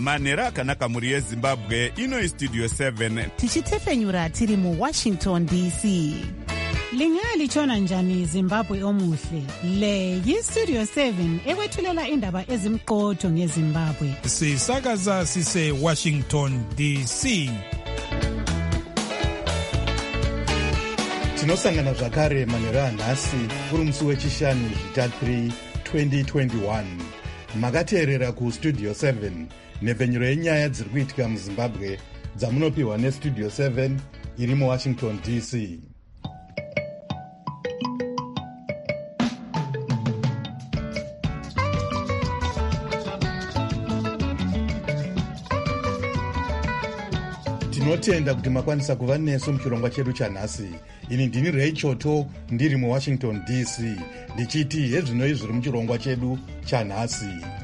manhero akanaka mhuri yezimbabwe. Ino istudio 7 tichitefenyura tiri muWashington DC. Lingalitshona njani Zimbabwe omuhle? Le yistudio 7 ekwethulela indaba ezimqotho ngeZimbabwe. Sisakaza sise Washington DC. Tinosangana zvakare manhero anhasi kuri musi wechishanu zvita 3 2021. Makateerera kustudio 7 nhepfenyuro yenyaya dziri kuitika muZimbabwe dzamunopiwa nestudio 7 iri muWashington DC. Tinotenda kuti makwanisa kuva nesu muchirongwa chedu chanhasi. Ini ndini Ray Choto ndiri muWashington DC ndichiti hezvinoi zviri muchirongwa chedu chanhasi.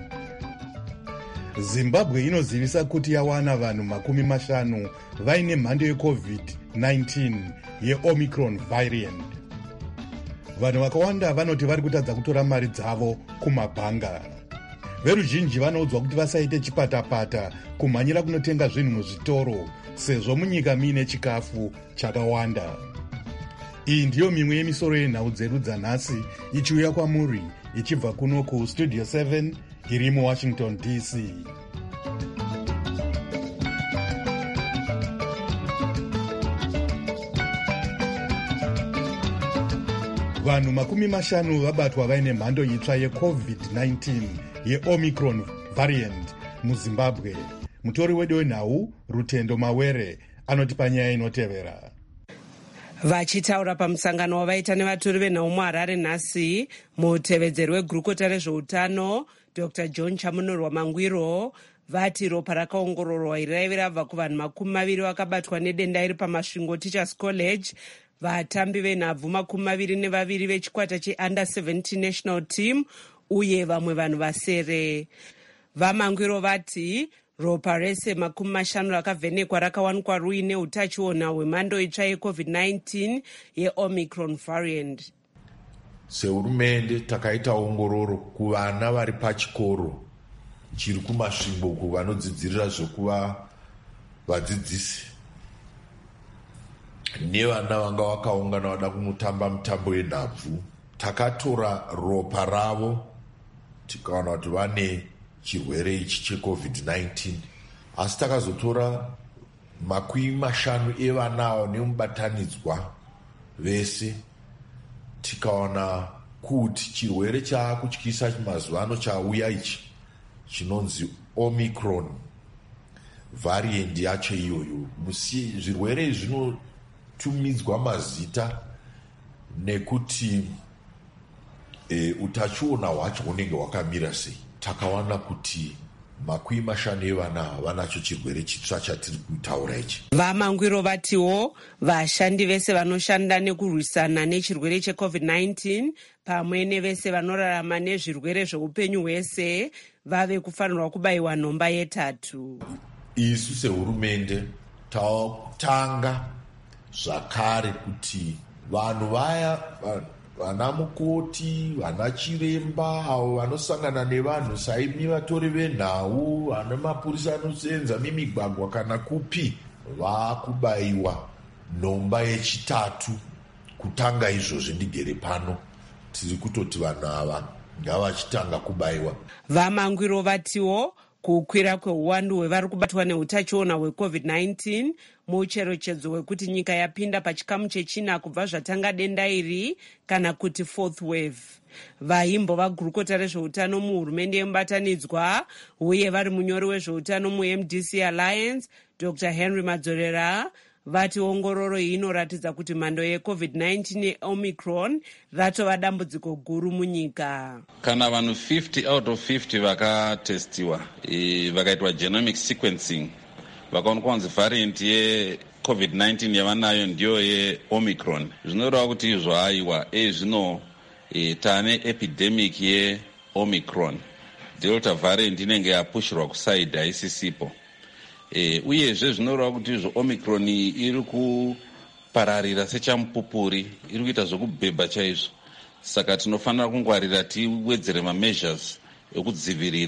Zimbabwe inozivisa kuti yawana vanhu 50 vaine mhando yeCovid-19 yeOmicron variant. Vanhu vakawanda vanoti vari kutadza kutora mari dzavo kumabhanga. Veruzhinji vanoudzwa kuti vasaite chipatapata kumhanyira kunotenga zvinhu muzvitoro sezvo munyika muine chikafu chakawanda. Iyi ndiyo mimwe yemisoro yenhau dzedu dzanhasi ichiuya kwamuri ichibva kuno kustudio 7 iri muWashington DC. Vanhu 50 vabatwa vaine mhando itsva yeCovid-19 yeOmicron variant muZimbabwe. Mutori wedu wenhau Rutendo Mawere anotipa nyaya inotevera. Vachitaura pamusangano wavaita nevatori venhau muHarare nhasi, mutevedzeri wegurukota rezveutano Dr. John Chamunurwa Mangwiro vati ropa rakaongororwa iri raive rabva kuvanhu 20 vakabatwa nedenda iri paMasvingo Teachers College. Vatambi venhabvu 22 vechikwata cheUnder 17 national team uye vamwe vanhu vasere. VaMangwiro vati ropa rese 50 rakavhenekwa rakawanikwa ruine utachiona hwemhando itsva yeCovid-19 yeOmicron variant. Sehurumende takaita ongororo kuvana vari pachikoro chiri kuMasvingo uko vanodzidzirira zvokuva vadzidzisi nevana vanga vakaungana vada kunotamba mutambo yenhabvu. Takatora ropa ravo tikaona kuti vane chirwere ichi cheCovid-19, asi takazotora 50 evana nemubatanidzwa vese tikaona kuti chirwere chaakutyisa mazuva ano chauya ichi chinonzi Omicron variant yacho iyoyo. Zvirwere zvinotumidzwa mazita nekuti utachiona hwacho unenge hwakamira sei. Takawana kuti 50 evana vanacho chirwere chitsva chatiri kutaura ichi. VaMangwiro vatiwo vashandi vese vanoshanda nekurwisana nechirwere cheCovid-19 pamwe nevese vanorarama nezvirwere zveupenyu hwese vave kufanirwa kubayiwa nhomba ye3. Isu sehurumende tautanga zvakare kuti vanhu vaya vana mukoti, vana chiremba, avo vanosangana nevanhu saimi vatori venhau, vana mapurisa anosenza mimigwagwa kana kupi, vakubayiwa nhomba ye3. Kutanga izvozvi ndigere pano tiri kutoti vanhu ava ngavachitanga kubayiwa. VaMangwiro vatiwo kukwira kweuwandu hwevari kubatwa neutachiona hweCovid-19 mucherechedzo wekuti nyika yapinda pachikamu chechina kubva zvatanga denda iri kana kuti 4th wave. Vaimbo vagurukota rezveutano muhurumende yemubatanidzwa uye vari munyori wezveutano muMDC Alliance Dr. Henry Madzorera vati ongororo iyi inoratidza kuti mhando yeCovid-19 yeOmicron ratova dambudziko guru munyika. Kana vanhu 50 out of 50 vakatestiwa vakaitwa genomic sequencing vakaonekwa kunzi variant yeCovid-19 yavanayo ndiyo yeOmicron, zvinoreva kuti izvo aiwa zvino tane epidemic yeOmicron. Delta variant inenge yapushirwa kusaidi haisisipo. Uyezve zvinoreva kuti izvo Omicron iri kupararira sechamupupuri, iri kuita zvokubhebha chaizvo. Saka tinofanira kungwarira tiwedzere measures ekudzivirira.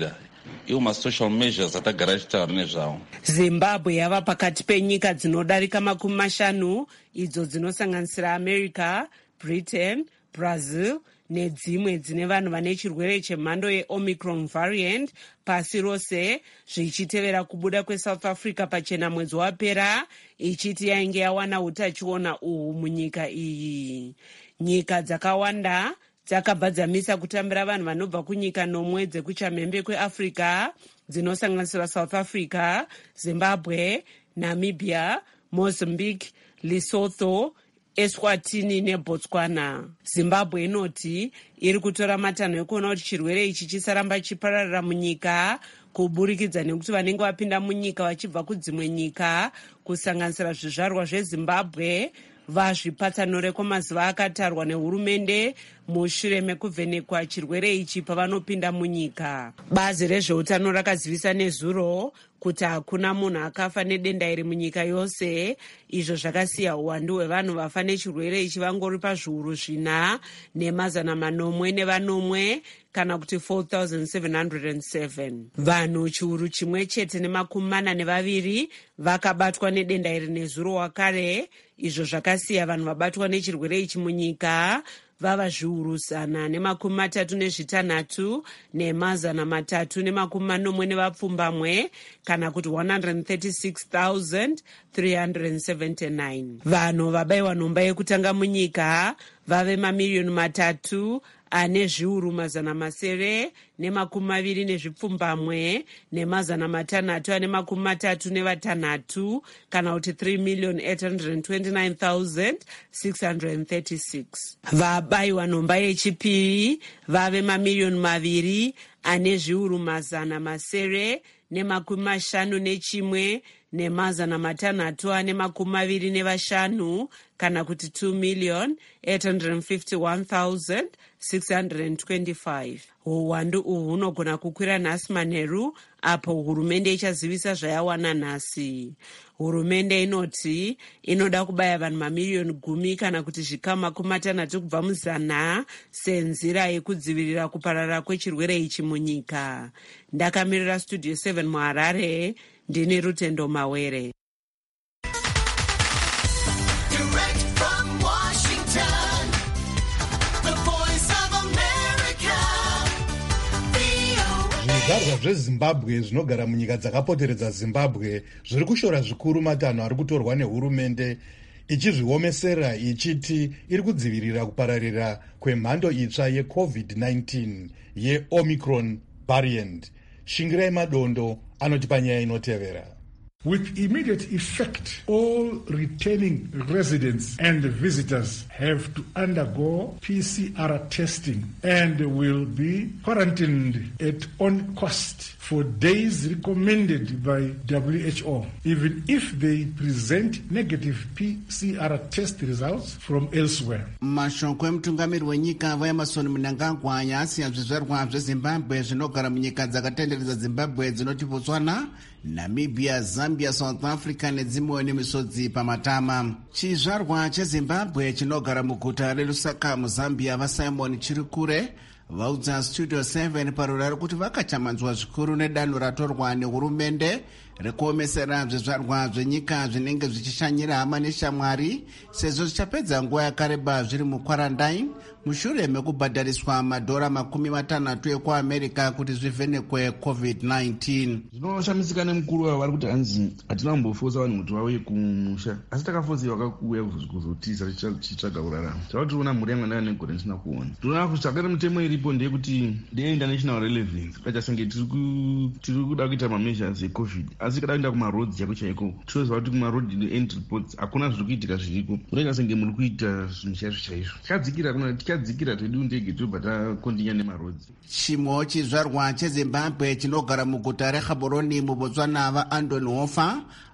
iwo masocial measures atagara achitaura nezvawo. Zimbabwe yava pakati penyika dzinodarika 50 idzo dzinosanganisira America, Britain, Brazil nedzimwe dzine vanhu vane chirwere chemhando yeOmicron variant pasi rose, zvichitevera kubuda kweSouth Africa pachena mwedzi wapera ichiti yainge yawana utachiona uhu munyika iyi. Nyika dzakawanda dzakabva dzamisa kutambira vanhu vanobva kunyika nomwe dzekuchamhembe kweAfrica dzinosanganisira South Africa, Zimbabwe, Namibia, Mozambique, Lesotho, Eswatini neBotswana. Zimbabwe inoti iri kutora matanho ekuona kuti chirwere ichi chisaramba chipararira munyika kuburikidza nekuti vanenge vapinda munyika vachibva kudzimwe nyika kusanganisira zvizvarwa zveZimbabwe vazvipatsanure kwamazuva akatarwa nehurumende mushure mekuvhenekwa chirwere ichi pavanopinda munyika. Bazi rezveutano rakazivisa nezuro kuti hakuna munhu akafa nedenda iri munyika yose, izvo zvakasiya uwandu hwevanhu vafa nechirwere ichi vangori pazviuru 4,904 kana kuti 4,707. Vanhu chiuru chimwe chete ne42 vakabatwa nedenda iri nezuro wakare, izvo zvakasiya vanhu vabatwa nechirwere ichi munyika vava zviuru 136 ne340 kana kuti 136,379. Vanhu vabayiwa nhomba yekutanga munyika vave 3,000,000 ane zviuru 720 ne636 kana kuti 3,829,636. Vabayiwa nhomba yechipiri vave 2,000,000 ane zviuru 751 ne625 kana kuti 2,851,625. Uwandu uhu hunogona kukwira nhasi manheru apo hurumende ichazivisa zvayawana nhasi. Hurumende inoti inoda kubaya vanhu 10,000,000 kana kuti zvikamu 60 kubva muzana senzira yekudzivirira kuparara kwechirwere ichi munyika. Ndakamirira Studio 7 muHarare, ndini Rutendo Mawere. Zvizvarwa zveZimbabwe zvinogara munyika dzakapoteredza Zimbabwe zviri kushora zvikuru matanho ari kutorwa nehurumende ichizviomesera ichiti iri kudzivirira kupararira kwemhando itsva yeCovid-19 yeOmicron variant. Shingirai Madondo anotipa nyaya inotevera. With immediate effect, all returning residents and visitors have to undergo PCR testing and will be quarantined at on cost for days recommended by WHO, even if they present negative PCR test results from elsewhere. Mashoko emutungamiri wenyika vaEmmerson Mnangagwa yasiya zvizvarwa zveZimbabwe zvinogara munyika dzakatenderedza Zimbabwe dzinoti Botswana, Namibia, Zambia, South Africa nedzimwe nemisodzi pamatama. Chizvarwa cheZimbabwe chinogara muguta reLusaka muZambia vaSimon Chirikure vaudza Studio 7 paruraro kuti vakachamanzwa zvikuru nedanho ratorwa nehurumende rekuomesera zvizvarwa zvenyika zvinenge zvichishanyira hama neshamwari sezvo zvichapedza nguva yakareba zviri mukwarantine mushure mekubhadhariswa madhora 60 ekuamerica kuti zvivhenekwe COVID-19. Zvinoshamisika nemukuru wavo vari kuti hanzi hatina kumbofosa vanhu kuti vauye kumusha, asi takafosiwa vakakuuya kuzotiza tichitsvaga kurarama. Tava tiona mhuri yamwana negore ndisina kuona. Tinoona kuti zvakare mitemo iripo ndeyekuti ndeye-international relevance kachasange tiri kuda kuita mameasures eCovid, asi kada kuenda kumarodzi chako chaiko tinoziva kuti kumarodhi end reports hakuna zviri kuitika zviriko. Unoita senge muri kuita zvinhu chaizvo chaizvo. Tikadzikira twedu ndege tobva takondinya nemarodzi. Chimwe chizvarwa cheZimbabwe chinogara muguta reGaborone muBotswana vaAndon Hofer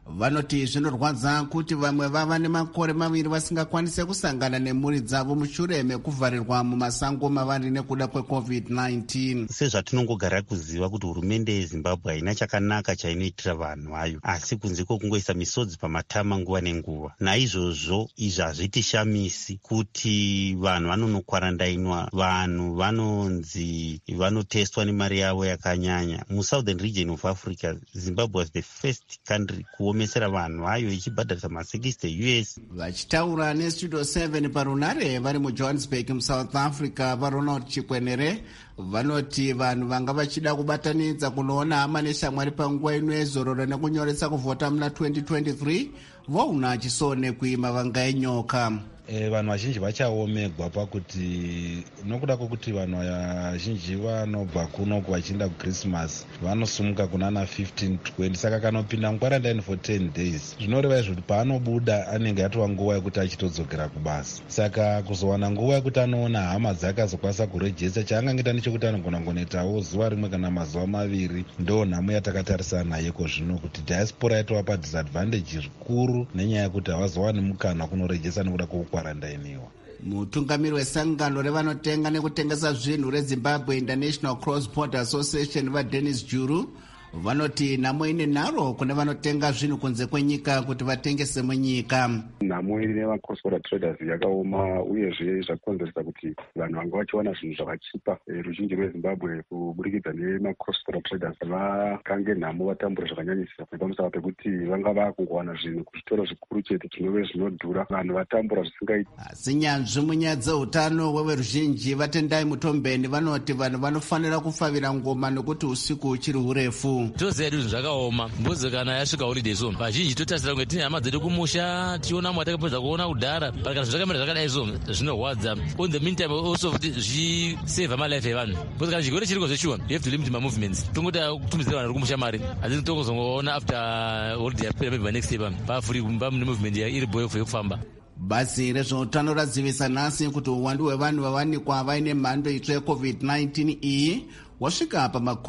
vanoti zvinorwadza kuti vamwe vava nemakore maviri vasingakwanise kusangana nemhuri dzavo mushure mekuvharirwa mumasango mavari nekuda kweCovid-19. Sezvatinongogara kuziva kuti hurumende yeZimbabwe haina chakanaka chainoitira vanhu vayo, asi kunze kwokungoisa misodzi pamatama nguva nenguva. Naizvozvo izvi hazvitishamisi kuti vanhu vanonokwarandainwa, vanhu vanonzi vanotestwa nemari yavo yakanyanya. Musouthern region of Africa, Zimbabwe was the first country kuomesera vanhu vayo ichibhadharisa ma$60 US. Vachitaura neStudio 7 parunare vari muJohannesburg muSouth Africa, vaRonald Chikwenere vanoti vanhu vanga vachida kubatanidza kunoona hama neshamwari panguva ino yezororo nekunyoresa kuvhota muna 2023 vouna chisone kuima vangainyoka. Vanhu vazhinji vachaomegwa pakuti nokuda kwokuti vanhu vazhinji vanobva kunoku vachienda kuChristmas vanosumuka kunana 15-20, saka kanopinda mukwarandaini for 10 days zvinoreva izvo kuti paanobuda anenge atova nguva yekuti achitodzokera kubasa. Saka kuzowana nguva yekuti anoona hama dzake azokwanisa kurejesta, chaangangita nechekuti anogona kungoitawo zuva rimwe kana mazuva maviri. Ndo nhamo yatakatarisana nayeko zvino kuti diaspora yatova padisadvantage rikuru nenyaya yekuti havazowani mukana kunorejesta nekuda kwokukwarandainiwa. Mutungamiri wesangano revanotenga nekutengesa zvinhu reZimbabwe International Cross Border Association vaDennis Juru vanoti nhamo ine nharo kune vanotenga zvinhu kunze kwenyika kuti vatengese munyika. Nhamo ine nevacross border traders yakaoma uyezve zvakonzeresa kuti vanhu vanga vachiwana zvinhu zvakachipa. Ruzhinji rweZimbabwe kuburikidza nemacross border traders vakange nhamo vatambura zvakanyanyisa pamusava pekuti vanga vakungowana zvinhu kuzvitoro zvikuru chete zvinove zvinodhura, vanhu vatambura zvisingaiti. Asi nyanzvi munyaya dzeutano weveruzhinji vatendai Mutombeni vanoti vanhu vanofanira kufavira ngoma nekuti usiku uchiri hurefu. Toziva kuti zvakaoma mbuzi kana yasvika holiday so vazhinji totasira kunge tine hama dzedu kumusha tiona mwatakapedza kuona kudhara kana zvakamira zvakadai so zvinorwadza. On the meantime also kuti zvisavha malife evanhu because kana chirwere chiriko zveshuwa you have to limit my movements. Tongoti kutumidzira vanhu kumusha mari asi tongozongoona after holiday yapera maybe by next day pafuri kumba mune movement iri boyo yekufamba. Bazi rezveutano radzivisa nhasi kuti uwandu hwevanhu vavanikwa vaine mhando itsva yeCovid-19 iyi wasvika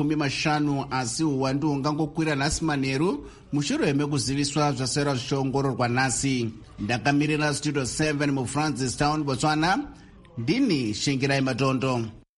pa50, asi uwandu hungangokwira nhasi manheru mushure mekuziviswa zvasera zvichiongororwa nhasi. Ndakamirira Studio 7 muFrancistown, Botswana, ndini Shingirai Matondo.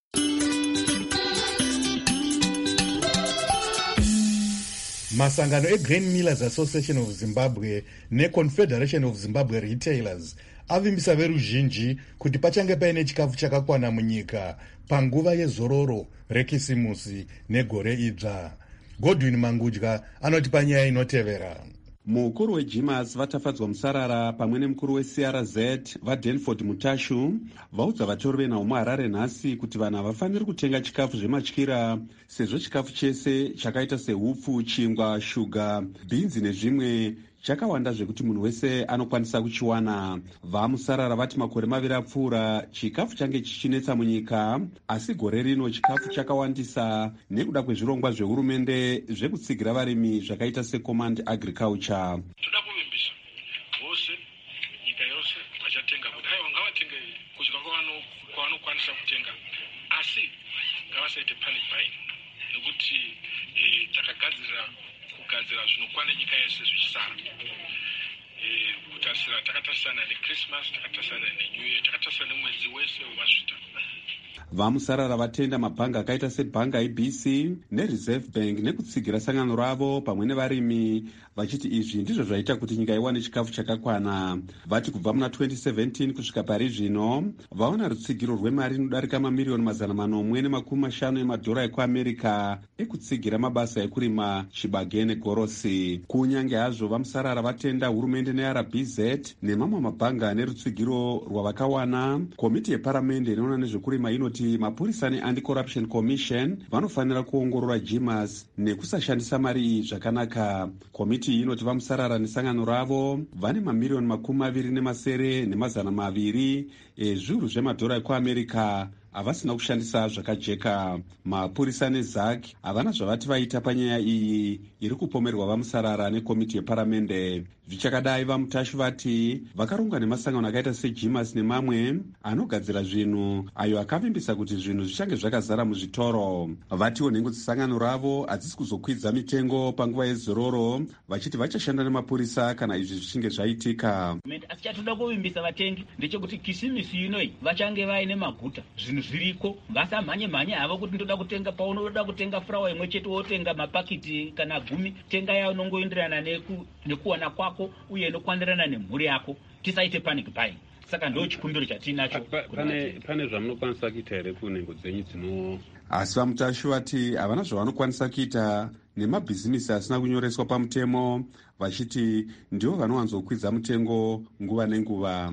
Masangano eGrain Millers Association of Zimbabwe neConfederation of Zimbabwe Retailers avimbisa veruzhinji kuti pachange paine chikafu chakakwana munyika panguva yezororo rekisimusi negore idzva. Godwin Mangudya anoti panyaya inotevera. Mukuru weGMAS vatafadzwa musarara pamwe nemukuru weCRZ vaDenford Mutashu vaudza vatori venhau muHarare nhasi kuti vanhu havafaniri kutenga chikafu zvematyira sezvo chikafu chese chakaita sehupfu, chingwa, shuga, bhinzi nezvimwe chakawanda zvekuti munhu wese anokwanisa kuchiwana. Vamusarara vati makore maviri apfuura chikafu change chichinetsa munyika, asi gore rino chikafu chakawandisa nekuda kwezvirongwa zvehurumende zvekutsigira varimi zvakaita seCommand Agriculture. Toda kuvimbisa vose nyika yose vachatenga kuti haiwa ngavatenge kudya kwavanokwanisa kutenga, asi ngavasaite panic buying nekuti takagadzira zvinokwana nyika yese zvichisara. Kutasira takatarisana neChristmas, takatarisana neNew Year, takatarisana nemwedzi wese wemasvita. Vamusarara vatenda mabhanga akaita sebhanga IBC neReserve Bank nekutsigira sangano ravo pamwe nevarimi vachiti izvi ndizvo zvaita kuti nyika iwane chikafu chakakwana. Vati kubva muna 2017 kusvika pari zvino vaona rutsigiro rwemari inodarika mamiliyoni $450 emadhora ekuAmerica ekutsigira mabasa ekurima chibage negorosi. Kunyange hazvo vamusarara vatenda hurumende neRBZ nemamwe mabhanga nerutsigiro rwavakawana, komiti yeparamende inoona nezvekurima inoti mapurisa neAnti-Corruption Commission vanofanira kuongorora GMAS nekusashandisa mari iyi zvakanaka. Komiti inoti vamusarara nesangano ravo vane mamiliyoni $270 ezviuru zvemadhora ekuAmerica havasina kushandisa zvakajeka. Mapurisa neZAC havana zvavati vaita panyaya iyi iri kupomerwa vamusarara nekomiti yeparamende. Zvichakadai, vaMutashi vati vakaronga nemasangano akaita seJimas nemamwe anogadzira zvinhu ayo akavimbisa kuti zvinhu zvichange zvakazara muzvitoro. Vatiwo nhengo dzesangano ravo hadzisi kuzokwidza mitengo panguva yezororo, vachiti vachashanda nemapurisa kana izvi zvichinge zvaitika. Asi chatoda kuvimbisa vatengi ndechekuti kisimisi inoi vachange vaine maguta, zvinhu zviriko, vasamhanye havo kuti ndoda kutenga. Paunoda kutenga furawa imwe chete wotenga mapakiti kana 10, tenga yayo nongoenderana nekuwana kwako uye nokwandirana nemhuri yako, tisaite panic buying. Saka ndo chikumbiro chatinacho. Pane zvamunokwanisa kuita here kunhengo dzenyu dzino? Asi vaMutashi vati havana zvavanokwanisa kuita nemabhizimisi asina kunyoreswa pamutemo, vachiti ndivo vanowanzokwidza mutengo nguva nenguva.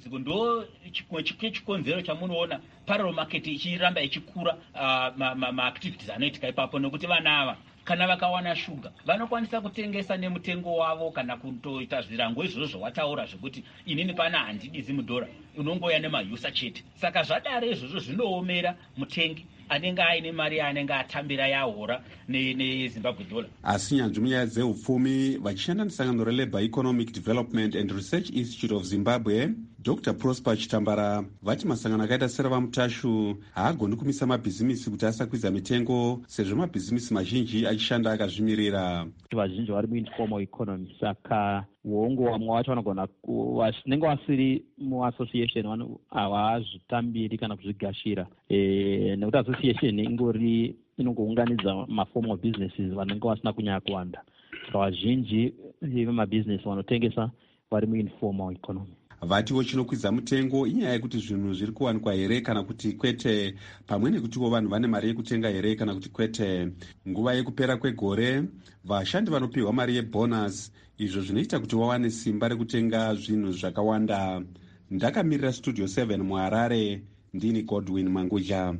Ndo chikonzero chamunoona parallel market ichiramba ichikura, ma-activities anoitika ipapo, nokuti vana ava kana vakawana shuga vanokwanisa kutengesa nemutengo wavo kana kutoita zvirango izvozvo wataura zvekuti inini pana handidizi mudhora, unongoya nemausa chete. Saka zvadare izvozvo zvinoomera mutengi anenge aine mari yaanenge atambira yahora neZimbabwe dollar. Asi nyanzvi munyaya dzeupfumi vachishanda nesangano reLabour Economic Development and Research Institute of Zimbabwe, Dr. Prosper Chitambara vati masangano akaita seravaMutashu haagoni kumisa mabhizimisi kuti asakwidza mitengo, sezvo mabhizimisi mazhinji achishanda akazvimirira. Vazhinji vari muinformal economy, saka uongo vamwe vacho vanogona vanenge vasiri muassociation havazvitambiri kana kuzvigashira, nekuti association inongounganidza maformal businesses vanenge vasina kunyanya kuwanda. Saka vazhinji vemabhizinesi vanotengesa vari muinformal economy. Vatiwo chinokwidza mutengo inyaya yekuti zvinhu zviri kuwanikwa here kana kuti kwete, pamwe nekutiwo vanhu vane mari yekutenga here kana kuti kwete. Nguva yekupera kwegore vashandi vanopiwa mari yebonus, izvo zvinoita kuti wawane simba rekutenga zvinhu zvakawanda. Ndakamirira Studio 7 muHarare, ndini Godwin Manguja.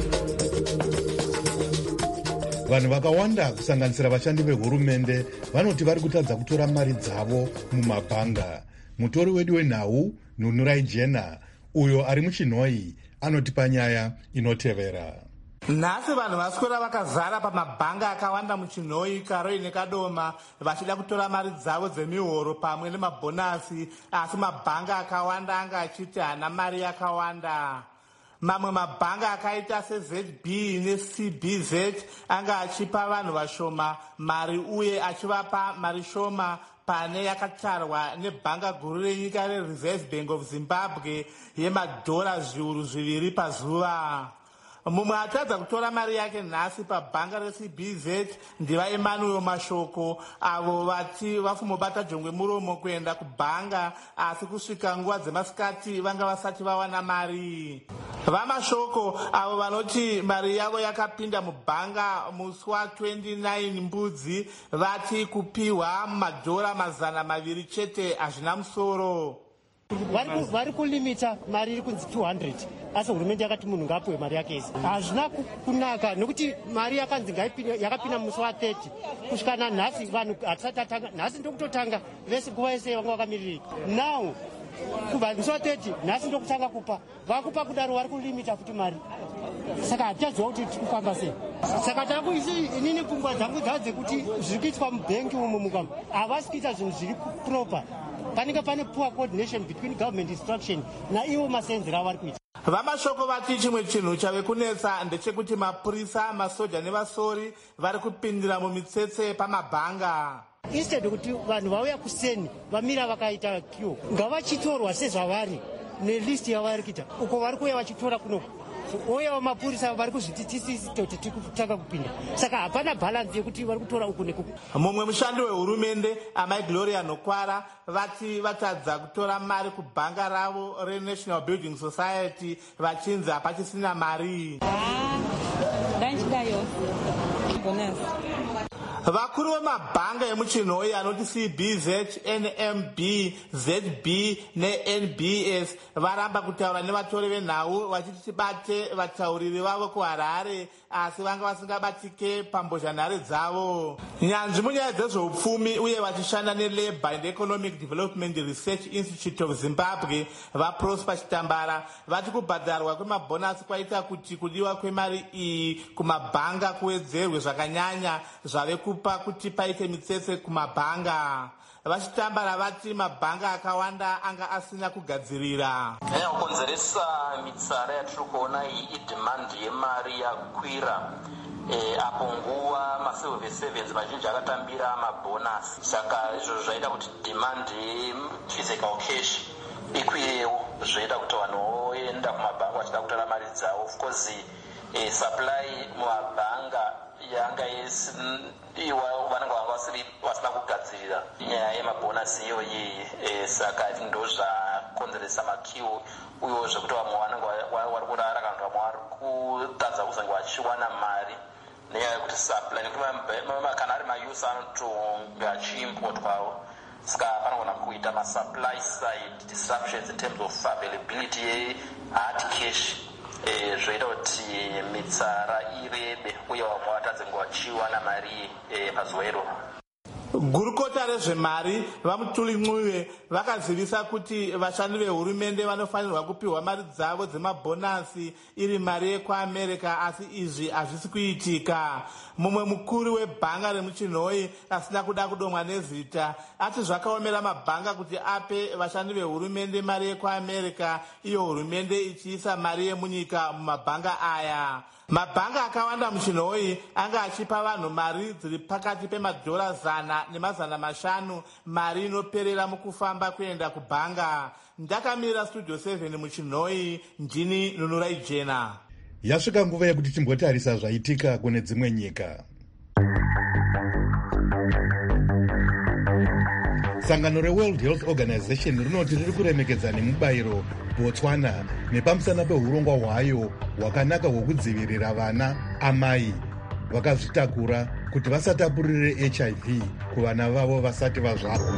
Vanhu vakawanda kusanganisira vashandi vehurumende vanoti vari kutadza kutora mari dzavo mumabhanga. Mutori wedu wenhau Nunurai Jena uyo ari muChinhoi anotipa nyaya inotevera. Nhasi vanhu vaswera vakazara pamabhanga akawanda muChinhoi, Karoi neKadoma vachida kutora mari dzavo dzemihoro pamwe nemabhonasi, asi mabhanga akawanda anga achiti hana mari yakawanda. Mamwe mabhanga akaita seZB neCBZ anga achipa vanhu vashoma mari uye achivapa mari shoma pane yakatarwa nebhanga guru renyika reReserve Bank of Zimbabwe yemadhora zviuru 2 pazuva. Mumwe atadza kutora mari yake nhasi pabhanga reCBZ ndiva Emmanuel Mashoko, avo vati vafumobata jongwe muromo kuenda kubhanga, asi kusvika nguva dzemasikati vanga vasati vawana mari. VaMashoko avo vanoti mari yavo yakapinda mubhanga musi wa29 Mbudzi vati kupiwa madhora 200 chete hazvina musoro. Vari kulimita mari iri kunzi 200, asi hurumende yakati munhu ngapiwe mari yake isi. Hazvina kunaka nekuti mari yakanzi yakapinda musi wa30 kusvika nanhasi vanhu hatisati tatanga. Nhasi ndokutotanga vese nguva yese vanga vakamiririka. Now kubva musi wa30 nhasi ndokutanga kupa, vakupa kudaro vari kulimita futi mari. Saka hatichaziva kuti tiri kufamba sei. Saka takuisi inini pfungwa dzangu dzadzekuti zviri kuitwa mubhengi umu mukama havasi kuita zvinhu zviri proper. Panenge pane poor coordination between government instruction na iwo masenzero avari kuita. VaMashoko vati chimwe chinhu chave kunetsa ndechekuti mapurisa, masoja nevasori vari kupindira mumitsetse pamabhanga. Instead kuti vanhu vauya kuseni vamira vakaita queue, ngavachitorwa sezvavari nelist yavari kuita uko vari kuuya vachitora kunoko. Uye vamapurisa vari kuzvititisi kuti tiri kutanga kupinda, saka hapana balance yekuti vari kutora uku nekuku. Mumwe mushandi wehurumende Amai Gloria Nokwara vati vatadza kutora mari kubhanga ravo reNational Building Society vachinzi hapachisina mari. vakuru vemabhanga emuchinhoi anoti CBZ, NMB, ZB neNBS varamba kutaura nevatori venhau vachiti tibate vatauriri vavo kuharare, asi vanga vasingabatike pambozhanhare dzavo. Nyanzvi munyaya dzezveupfumi uye vachishanda neLabour and Economic Development Research Institute of Zimbabwe vaProsper Chitambara vati kubhadharwa kwemabhonasi kwaita kuti kudiwa kwemari iyi kumabhanga kuwedzerwe zvakanyanya zvave kupa kuti paite mitsetse kumabhanga. Vachitambara vati mabhanga akawanda anga asina kugadzirira. Kukonzeresa mitsara yatiri kuona iyi idhimandi yemari yakwira apo nguva ma-civil servants vazhinji akatambira mabhonasi, saka izvo zvaita kuti demand yephysical cash ikwirewo, zvoita kuti vanhu voenda kumabhanga vachida kutora mari dzavo. Of course supply mumabhanga yanga iwa vanenge vanga vasina kugadzirira nyaya yemabhonasi iyoyi, saka ndo zvakonzeresa makiwo uyewo zvekuti vamwe vanenge vari kurara kana kuti vamwe vari kutadza kuzange vachiwana mari nenyaya yekuti supply, nekuti kana ari mayusi anotonge achiimportwawo, saka panogona kuita masupply side disruptions in terms of availability yehard cash, zvoita kuti mitsara irebe uye vamwe vatadze nguva vachiwana mari pazuva iroro. Gurukota rezvemari vaMutuli Ncube vakazivisa kuti vashandi vehurumende vanofanirwa kupiwa mari dzavo dzemabhonasi iri mari yekuAmerica, asi izvi hazvisi kuitika. Mumwe mukuru webhanga remuchinhoi asina kuda kudomwa nezita ati zvakaomera mabhanga kuti ape vashandi vehurumende mari yekuAmerica, iyo hurumende ichiisa mari yemunyika mumabhanga aya. Mabhanga akawanda muchinhoi anga achipa vanhu mari dziri pakati pemadhora 100 ne500 mari inoperera mukufamba kuenda kubhanga. Ndakamirira Studio 7 muchinhoi, ndini Nunurai Jena. Yasvika nguva yekuti timbotarisa zvaitika kune dzimwe nyika. Sangano reWorld Health Organization rinoti riri kuremekedza nemubayiro Botswana nepamusana peurongwa hwayo hwakanaka hwekudzivirira vana amai vakazvitakura kuti vasatapurire HIV kuvana vavo vasati vazvarwa.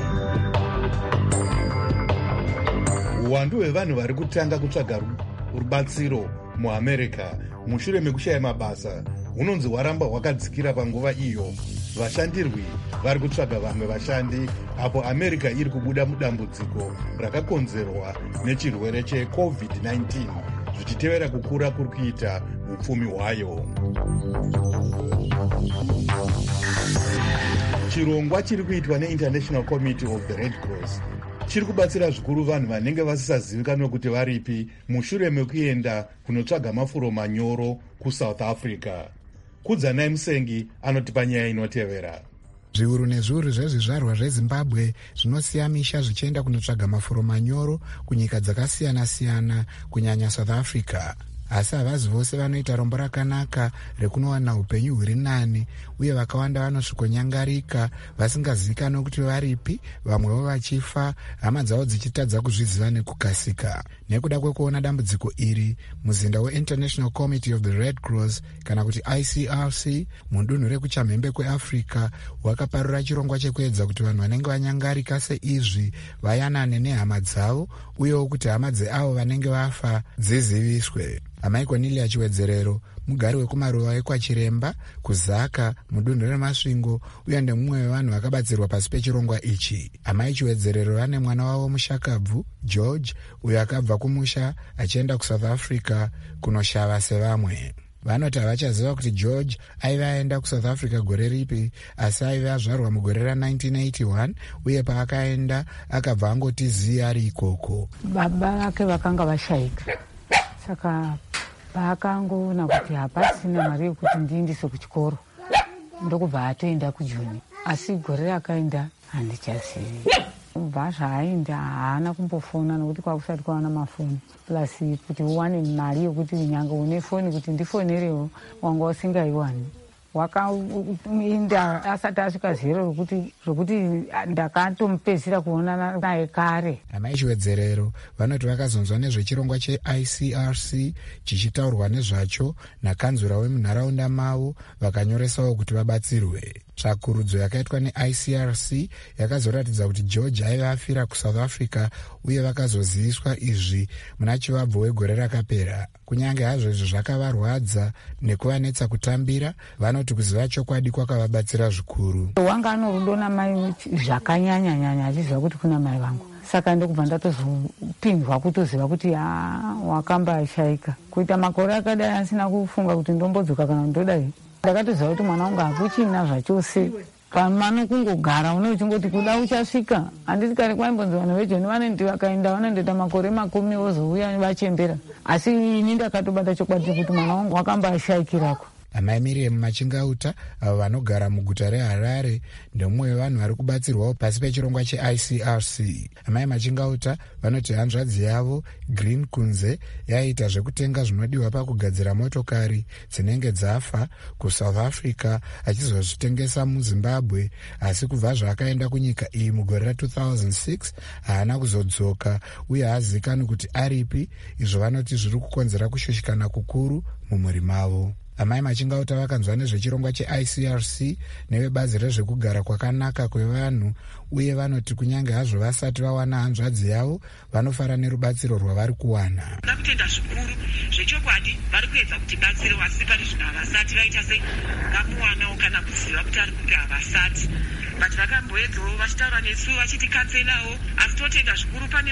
Uwandu hwevanhu vari kutanga kutsvaga rubatsiro muAmerica mushure mekushaya mabasa hunonzi hwaramba hwakadzikira panguva iyo. Vashandirwi vari kutsvaga vamwe vashandi apo America iri kubuda mudambudziko rakakonzerwa nechirwere cheCovid-19 zvichitevera kukura kuri kuita upfumi hwayo. Chirongwa chiri kuitwa neInternational Committee of the Red Cross chiri kubatsira zvikuru vanhu vanenge vasisazivikanwe kuti varipi mushure mekuenda kunotsvaga mafuro manyoro kuSouth Africa. Kudzanai Musengi anotipa nyaya inotevera. Zviuru nezviuru zvezvizvarwa zveZimbabwe zvinosiya misha zvichienda kunotsvaga mafuro manyoro kunyika dzakasiyana-siyana, kunyanya South Africa. Asi havazi vose vanoita rombo rakanaka rekunowana upenyu huri nani, uye vakawanda vanosvikonyangarika vasingazivikanwe kuti varipi, vamwevo vachifa, hama dzavo dzichitadza kuzviziva nekukasika. Nekuda kwekuona dambudziko iri, muzinda weInternational Committee of the Red Cross kana kuti ICRC mudunhu rekuchamhembe kweAfrica wakaparura chirongwa chekuedza kuti vanhu vanenge vanyangarika seizvi vayanane nehama dzavo, uyewo kuti hama dzeavo vanenge vafa dziziviswe. Amai Cornelia Chiwedzerero, mugari wekumaruva ekwachiremba kuzaka mudunhu reMasvingo, uye ndemumwe wevanhu vakabatsirwa pasi pechirongwa ichi. Amai Chiwedzerero vane mwana wavo mushakabvu George, uyo akabva kumusha achienda kuSouth Africa kunoshava sevamwe. Vanoti havachaziva kuti George aiva aenda kuSouth Africa gore ripi, asi aiva azvarwa mugore ra1981, uye paakaenda akabva angoti zii ari ikoko. Baba vake vakanga vashaika, saka paakangoona kuti hapasina mari yekuti ndiindise kuchikoro, ndokubva atoenda kujuni. Asi gore rakaenda handichazivi. Kubva zvaaenda haana kumbofona nokuti kwakusati kwawana mafoni, plus kuti uwane mari yokuti nyanga une foni kuti ndifonerewo wanga usingaiwani. wakainda asati asvika zero rokuti ndakatomupedzisira kuonana naye kare. Amai Chiwedzerero vanoti vakazonzwa nezvechirongwa cheICRC chichitaurwa nezvacho nakanzura wemunharaunda mavo vakanyoresawo kuti vabatsirwe. Tsvakurudzo yakaitwa neICRC yakazoratidza kuti George aiva afira kuSouth Africa uye vakazoziviswa izvi muna Chivabvu wegore rakapera. Kunyange hazvo izvi zvakavarwadza nekuvanetsa kutambira, vanoti kuziva chokwadi kwakavabatsira zvikuru. Wanga anorudo namai zvakanyanya achiziva kuti kuna mai vangu, saka ndokubva ndatozopindwa kutoziva kuti wakambashayika. Kuita makore akadai asina kufunga kuti ndombodzoka kana ndodai, ndakatoziva kuti mwana wangu hakuchina zvachose. Pamano kungogara unochingoti kuda uchasvika. Handiti kare kwaimbonzi vanhu vejoni vanoti vakaenda vanondoita makore 10 vozouya vachembera. Asi ini ndakatobata chokwadi kuti mwana wangu wakambashayikirako. Amai Miriam Machingauta avo vanogara muguta reHarare ndemumwe wevanhu vari kubatsirwawo pasi pechirongwa cheICRC. Amai Machingauta vanoti hanzvadzi yavo Green Kunze yaita zvekutenga zvinodiwa pakugadzira motokari dzinenge dzafa kuSouth Africa achizozvitengesa muZimbabwe, asi kubva zvaakaenda kunyika iyi mugore ra2006 haana kuzodzoka uye haazivikanwi kuti aripi. Izvo vanoti zviri kukonzera kushushikana kukuru mumhuri mavo. Amai Machingauta vakanzwa nezvechirongwa cheICRC nevebazi rezvekugara kwakanaka kwevanhu uye vanoti kunyange hazvo vasati vawana hanzvadzi yavo vanofara nerubatsiro rwavari kuwana. Nda kutenda zvikuru zvechokwadi vari kuedza kuti batsire wasi pari zvino havasati vaita sengamuwanawo kana kuziva kuti ari kunge havasati. Vati vakamboedzawo vachitaura nesu vachitikanselawo, asi totenda zvikuru pane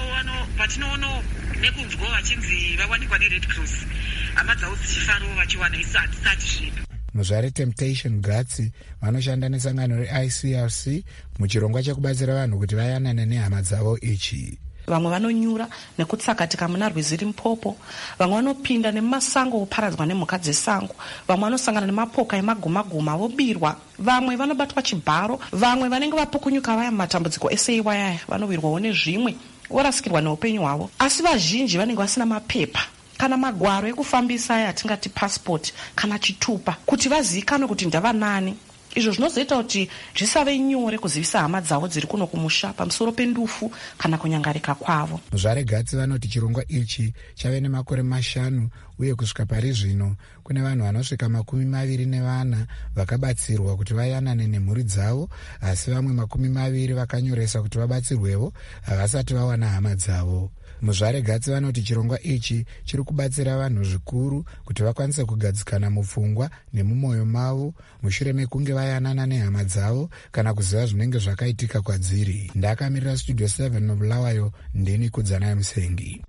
vatinoonawo nekunzwawo vachinzi vawanikwa neRed Cross. Hama dzavo dzichifarawo vachiwana isati zvino. Muzvare Temptation Gatsi vanoshanda nesangano reICRC muchirongwa chekubatsira vanhu kuti vayanane nehama dzavo ichi. Vamwe vanonyura nekutsakatika muna rwizi Limpopo, vamwe vanopinda nemumasango voparadzwa nemhuka dzesango, vamwe vanosangana nemapoka emagumaguma vobirwa, vamwe vanobatwa chibharo, vamwe vanenge vapukunyuka vaya mumatambudziko eseiwa yaya vanowirwawo nezvimwe vorasikirwa neupenyu hwavo. Asi vazhinji vanenge vasina mapepa kana magwaro ekufambisa aya atingati passport kana chitupa kuti vazivikanwe kuti ndavanani. Izvo zvinozoita kuti zvisave nyore kuzivisa hama dzavo dziri kuno kumusha pamusoro pendufu kana kunyangarika kwavo. Muzvare Gatsi vanoti chirongwa ichi chave nemakore 5 uye kusvika pari zvino kune vanhu vanosvika 24 vakabatsirwa kuti vayanane nemhuri dzavo, asi vamwe 20 vakanyoresa kuti vabatsirwevo havasati vawana hama dzavo. Muzvare Gatsi vanoti chirongwa ichi chiri kubatsira vanhu zvikuru kuti vakwanise kugadzikana mupfungwa nemumwoyo mavo mushure mekunge vayanana nehama dzavo kana kuziva zvinenge zvakaitika kwadziri. Ndakamirira Studio 7 noBulawayo, ndini Kudzanai Musengi.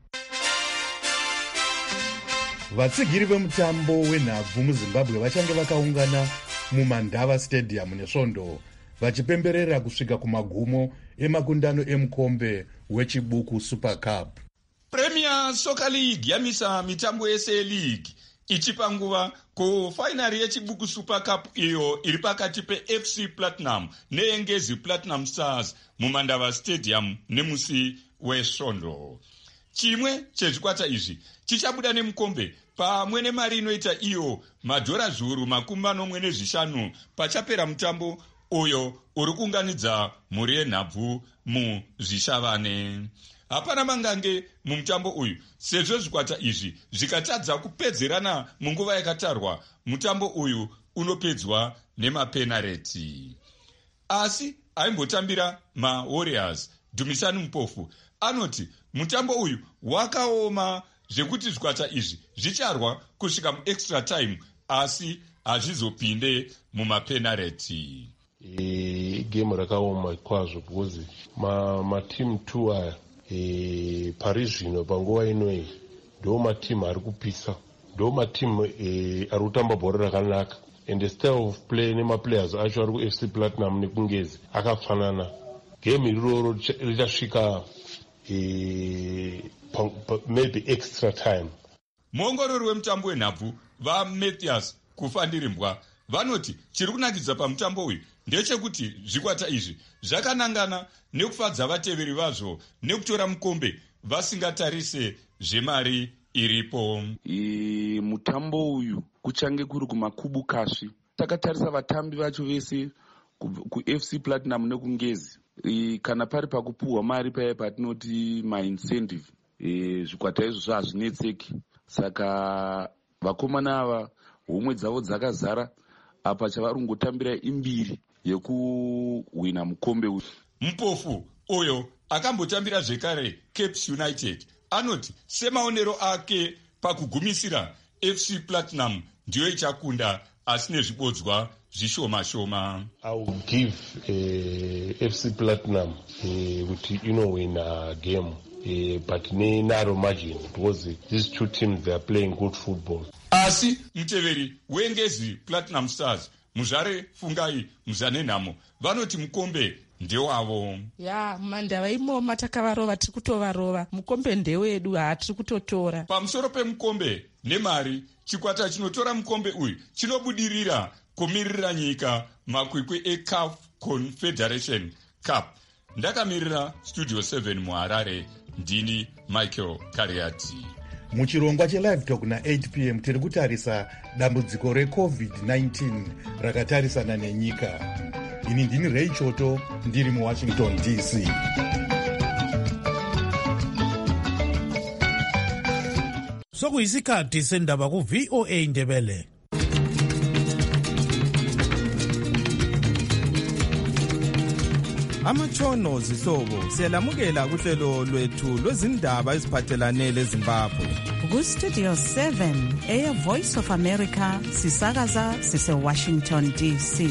Vatsigiri vemutambo wenhabvu muZimbabwe vachange vakaungana muMandava Stadium neSvondo vachipemberera kusvika kumagumo emakundano emukombe wechibuku Super Cup. Premier Soccer League yamisa mitambo yese yeLeague ichipa nguva kufainari yechibuku Super Cup iyo iri pakati peFC Platinum neEngezi Platinum Stars muMandava Stadium nemusi weSvondo. Chimwe chezvikwata izvi chichabuda nemukombe pamwe nemari inoita iyo madhora zviuru 45 pachapera mutambo uyo uri kuunganidza mhuri yenhabvu muzvishavane. Hapana mangange mumutambo uyu sezvo zvikwata izvi zvikatadza kupedzerana munguva yakatarwa, mutambo uyu unopedzwa nemapenareti. Asi aimbotambira maWarriors Dumisani Mupofu anoti mutambo uyu wakaoma zvekuti zvikwata izvi zvicharwa kusvika muextra time asi hazvizopinde mumapenareti. Game rakaoma kwazvo because matimu 2 aya pari zvino panguva inoyi ndo matimu ari kupisa, ndo matimu ari kutamba bhora rakanaka, and the style of play nemaplayers acho ari kuFC Platinum nekungezi akafanana. Game iroro richasvika maybe extra time. Muongorori wemutambo wenhabvu vaMathias Kufandirimbwa vanoti chiri kunakidza pamutambo uyu ndechekuti zvikwata izvi zvakanangana nekufadza vateveri vazvo nekutora mukombe vasingatarise zvemari iripo. Mutambo uyu kuchange kuri kumakubukasvi takatarisa vatambi vacho vese kuFC Platinum nekungezi kana pari pakupuhwa mari paya patinoti maincentive zvikwata izvo hazvinetseki. Saka vakomana ava homwe dzavo dzakazara apa chavari kungotambira imbiri yekuhwina mukombe uyu. Mupofu uyo akambotambira zvekare Cape United anoti semaonero ake pakugumisira FC Platinum ndiyo ichakunda asi nezvibodzwa zvishoma-shoma. I will give FC Platinum kuti inowina game but narrow margin because these two teams they are playing good football. Asi muteveri wengezi Platinum Stars Muzhare Fungai Muzanenhamo vanoti mukombe ndewavo. Mandava imoma takavarova tiri kutovarova, mukombe ndewedu hatiri kutotora. Pamusoro pemukombe nemari, chikwata chinotora mukombe uyu chinobudirira kumirira nyika makwikwi eCAF Confederation Cup. Ndakamirira Studio 7 muHarare, ndini Michael Kariati. Muchirongwa chelive talk na8 p.m. tiri kutarisa dambudziko reCovid-19 rakatarisana nenyika. Ini ndini Ray Choto ndiri muWashington DC. Sokuyisikhathi sendaba ku-VOA Ndebele. Amatshono zihlobo siyalamukela kuhlelo lwethu lwezindaba eziphathelane leZimbabwe. Ku-Studio 7 Air Voice of America sisakaza sise-Washington DC.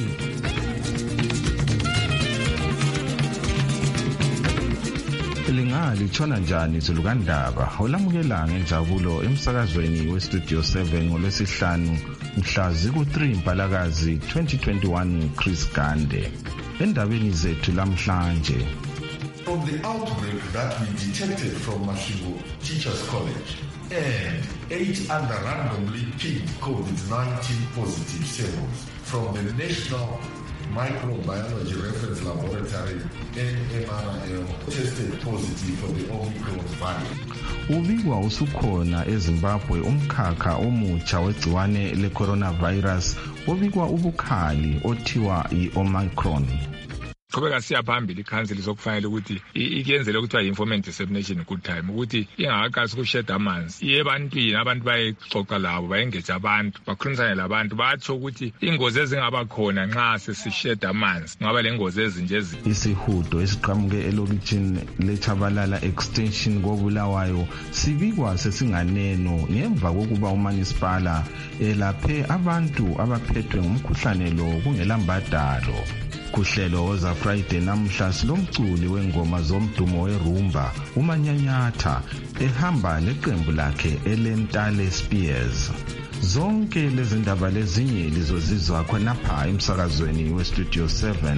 Litshona njani izulukandaba olamukela ngenjabulo emsakazweni weStudio 7 ngolwesihlanu mhla ziku-3 Mpalakazi 2021 Chris Gande. Endabeni zethu lamhlanje. From the outbreak that we detected from Mashingo Teachers College and 8 other randomly picked COVID-19 positive samples from the National Microbiology Reference Laboratory NMRL tested positive for the Omicron variant. Ubikwa usukhona eZimbabwe umkhakha omutsha wegciwane le-coronavirus obikwa ubukhali othiwa i-Omicron. Qhubeka siya phambili ikhanseli sokufanele ukuthi ikenzele ukuthiwa i-informant dissemination good time ukuthi ingakaqasi ukusheda amanzi iye ebantwini abantu bayexoxa labo bayengeje abantu bakhulumisane labantu batsho ukuthi ingozi ezingaba khona nxa sesisheda amanzi ngaba lengozi ezinje isihudo esiqhamuke elokitshini leChabalala extension koBulawayo sibikwa sesinganeno ngemva kokuba uManisipala elaphe abantu abaphethwe ngumkhuhlane lo kungelambadalo. Kuhlelo za Friday namhla silomculi wengoma zomdumo werumba uManyanyatha ehamba neqembu lakhe eLentale Spears. Zonke lezi ndaba lezinye lizozizwa khonapha emsakazweni weStudio 7.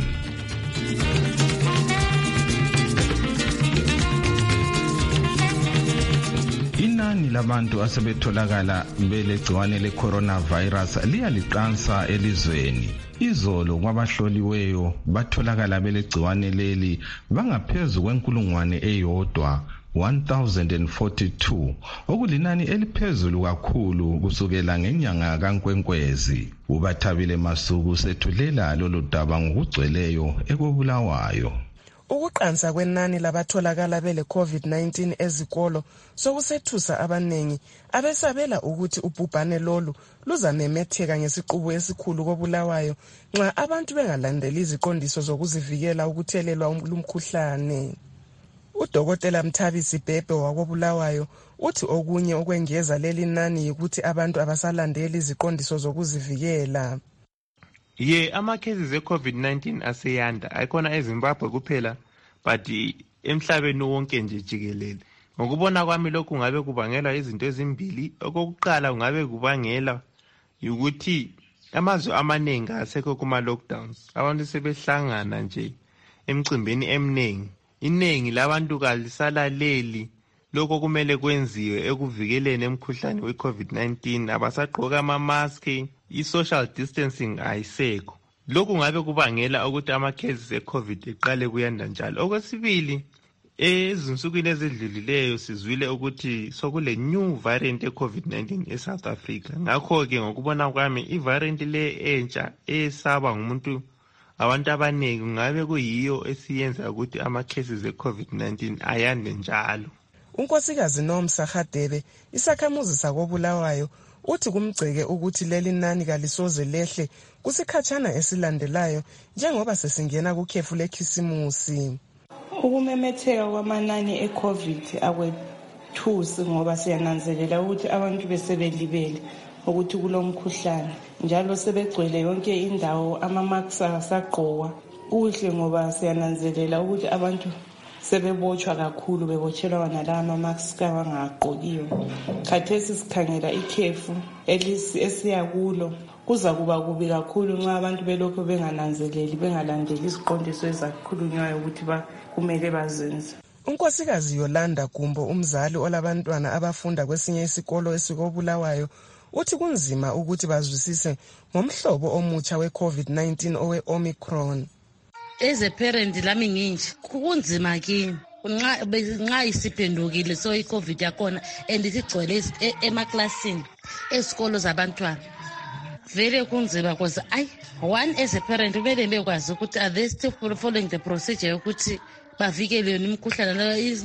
Inani labantu asebetholakala belegciwane le-coronavirus liyaliqansa elizweni. Izolo kwabahloliweyo batholakala belegciwane leli bangaphezu kwenkulungwane eyodwa 1042 okulinani eliphezulu kakhulu kusukela ngenyanga kaNkwenkwezi. uBathabile Masuku sethulela lolu daba ngokugcweleyo ekoBulawayo. Ukuqansa kwenani labatholakala bele COVID-19 ezikolo sokusethusa abanengi abesabela ukuthi ubhubhane lolu luzamemetheka ngesiqubu esikhulu koBulawayo nxa abantu bengalandeli iziqondiso zokuzivikela ukuthelelwa lumkhuhlane. Udokotela Mthabisi Bhebhe wakoBulawayo uthi okunye okwengeza leli nani ukuthi abantu abasalandeli iziqondiso zokuzivikela. Ama cases e-COVID-19 aseyanda ayikona eZimbabwe kuphela but emhlabeni wonke nje jikelele. Ngokubona kwami lokhu ngabe kubangelwa izinto ezimbili. Okokuqala kungabe kubangela ukuthi amazwe amaningi asekho kuma lockdowns. Abantu sebehlangana nje emcimbini eminingi. Iningi labantu kalisalaleli lokho kumele kwenziwe ekuvikeleni emkhuhlane we-COVID-19. Abasagqoka ama-mask, i-social distancing ayisekho. Lokhu ngabe kubangela ukuthi ama-cases e-COVID eqale kuyanda njalo. Okwesibili, ezinsukwini ezidlulileyo sizwile ukuthi sokule new variant ye-COVID-19 eSouth Africa. Ngakho-ke ngokubona kwami i-variant le entsha esaba ngumuntu abantu abaningi ngabe kuyiyo esiyenza ukuthi ama-cases e-COVID-19 ayande njalo. Unkosikazi Nomsa Hadebe, isakhamuzi sakobulawayo, uthi kumgceke ukuthi leli nani kalisoze lehle kusikhatshana esilandelayo njengoba sesingena kukhefu lekhisimusi. Ukumemetheka kwamanani e-COVID akwethusi ngoba siyananzelela ukuthi abantu besebelibele ukuthi kulomkhuhlane njalo sebegcwele yonke indawo, ama-masks asagqokwa. Kuhle ngoba siyananzelela ukuthi abantu sebebotshwa kakhulu, bebotshelwa wona la ama-masks abangagqokiyo. Khathesi sikhangela ikhefu esiya kulo kuza kuba kubi kakhulu nxa abantu belokhu bengananzeleli, bengalandeli iziqondiso ezakhulunywayo ukuthi kumele bazenze. Unkosikazi Yolanda Gumbo, umzali olabantwana abafunda kwesinye isikolo esikobulawayo, uthi kunzima ukuthi bazwisise ngomhlobo omutsha we-COVID-19 owe-Omicron. As a parent lami nginje kunzima kimi nxa isiphendukile so i-COVID yakhona and isigcwele emaklasini esikolo zabantwana. Vele kunzima because one as a parent kumele bekwazi ukuthi are they still following the procedure yokuthi bavikele yona imikhuhlane,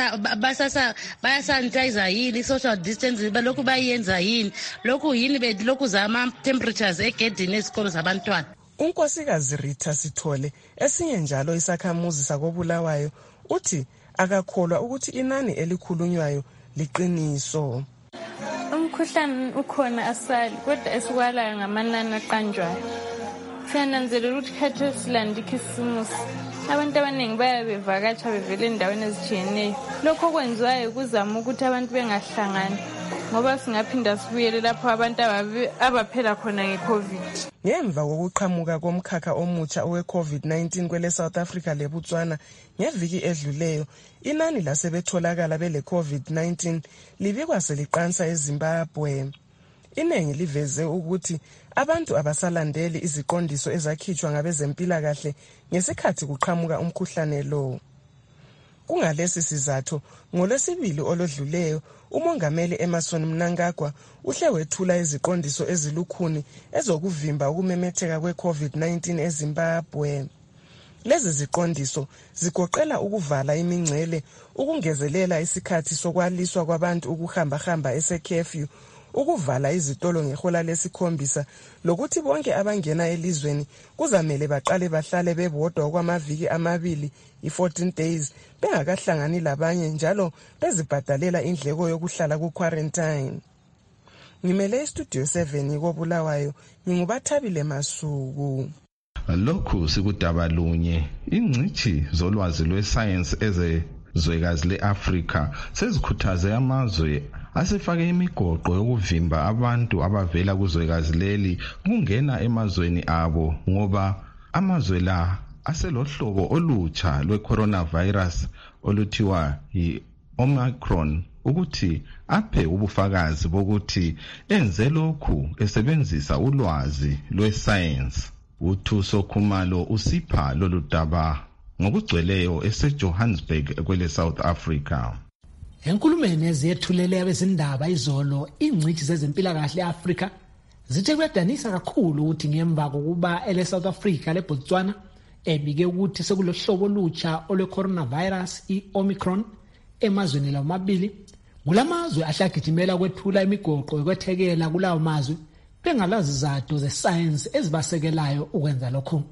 bayasanitize yini, social distance balokhu bayenza yini, lokhu yini lokhu zama temperatures egedini esikolo zabantwana. Unkosikazi Rita Sithole, esinye njalo isakhamuzi sakobulawayo, uthi akakholwa ukuthi inani elikhulunywayo liqiniso. Umkhuhlane ukhona asali kodwa esikwalayo ngamanani aqanjwayo. Siyananzelela ukuthi khathesi silanda ikhisimusi. Abantu abaningi bayabevakatsha bevele endaweni ezitshiyeneyo. Lokho kwenziwayo kuzama ukuthi abantu bengahlangani ngoba singaphinda sibuyele lapho abantu abaphela khona nge-COVID. Ngemva kokuqhamuka komkhakha omutsha owe-COVID-19 kwele South Africa leBotswana ngeviki edluleyo, inani lasebetholakala bele COVID-19 libikwa seliqansa eZimbabwe. Inengi liveze ukuthi abantu abasalandeli iziqondiso ezakhitshwa ngabezempilakahle ngesikhathi kuqhamuka umkhuhlane lo. Kungalesi sizathu, ngoLwesibili olodluleyo, umongameli Emmerson Mnangagwa uhle wethula iziqondiso ezilukhuni ezokuvimba ukumemetheka kwe-COVID-19 eZimbabwe. Lezi ziqondiso zigoqela ukuvala imingcele, ukungezelela isikhathi sokwaliswa kwabantu ukuhamba esekhefu, ukuvala izitolo ngehola lesikhombisa, lokuthi bonke abangena elizweni kuzamele baqale bahlale bebodwa okwamaviki amabili, i-14 days, bengakahlangani labanye njalo bezibhadalela indleko yokuhlala ku-quarantine. Ngimele iStudio 7 kobulawayo, nginguBathabile Masuku. Lokhu sikudaba lunye, ingcithi zolwazi lwesayensi ezwekazi le-Afrika sezikhuthaze amazwe asefake imigoqo yokuvimba abantu abavela kuzwekazi leli ukungena emazweni abo ngoba amazwe la aselohlobo olutsha lwe-coronavirus oluthiwa yi-Omicron ukuthi aphe ubufakazi bokuthi enze lokhu esebenzisa ulwazi lwesayensi. UThuso Khumalo usipha lolu daba ngokugcweleyo eseJohannesburg kwele South Africa. Enkulumeni ezethulele abezindaba izolo, ingcithi zezempilakahle eAfrika zithe kuyadanisa kakhulu ukuthi ngemva kokuba ele-South Africa leBotswana ebike ukuthi sekulohlobo olutsha olwe-coronavirus i-Omicron emazweni lawo mabili, kulamazwe ahlagijimela ukwethula imigoqo yokwethekela kulawo mazwe bengalazi izizathu zesayensi ezibasekelayo ukwenza lokhu.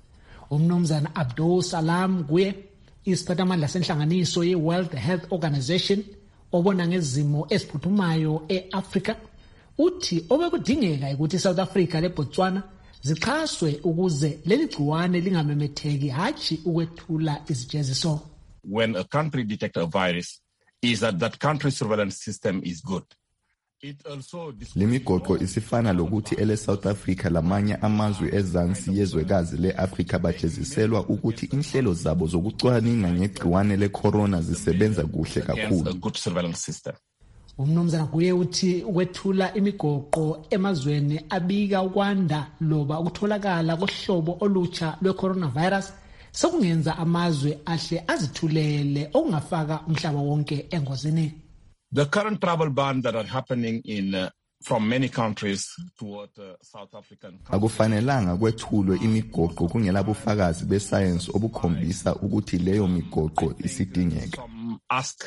Umnumzana Abdul Salam kuye isiphathamandla senhlanganiso ye-World Health Organization obona ngezimo eziphuthumayo e-Afrika uthi obekudingeka ukuthi iSouth Africa leBotswana zixhaswe ukuze leli gciwane lingamemetheki, hatshi ukwethula izijeziso. When a country detects a virus, is that country's surveillance system is good. Lemigoqo isifana lokuthi ele-South Africa lamanye amazwe ezansi yezwekazi le-Afrika bajeziselwa ukuthi inhlelo zabo zokucwaninga ngegciwane le-corona zisebenza kuhle kakhulu. Umnumzana kuye uthi ukwethula imigoqo emazweni abika ukwanda loba ukutholakala kohlobo olutsha lwe-coronavirus sokungenza amazwe ahle azithulele okungafaka umhlaba wonke engozini. The current travel bans that are happening in from many countries toward South African countries. Akufanelanga kwethulwe imigoqo kungela bufakazi besayensi obukhombisa ukuthi leyo migoqo isidingeka. Ask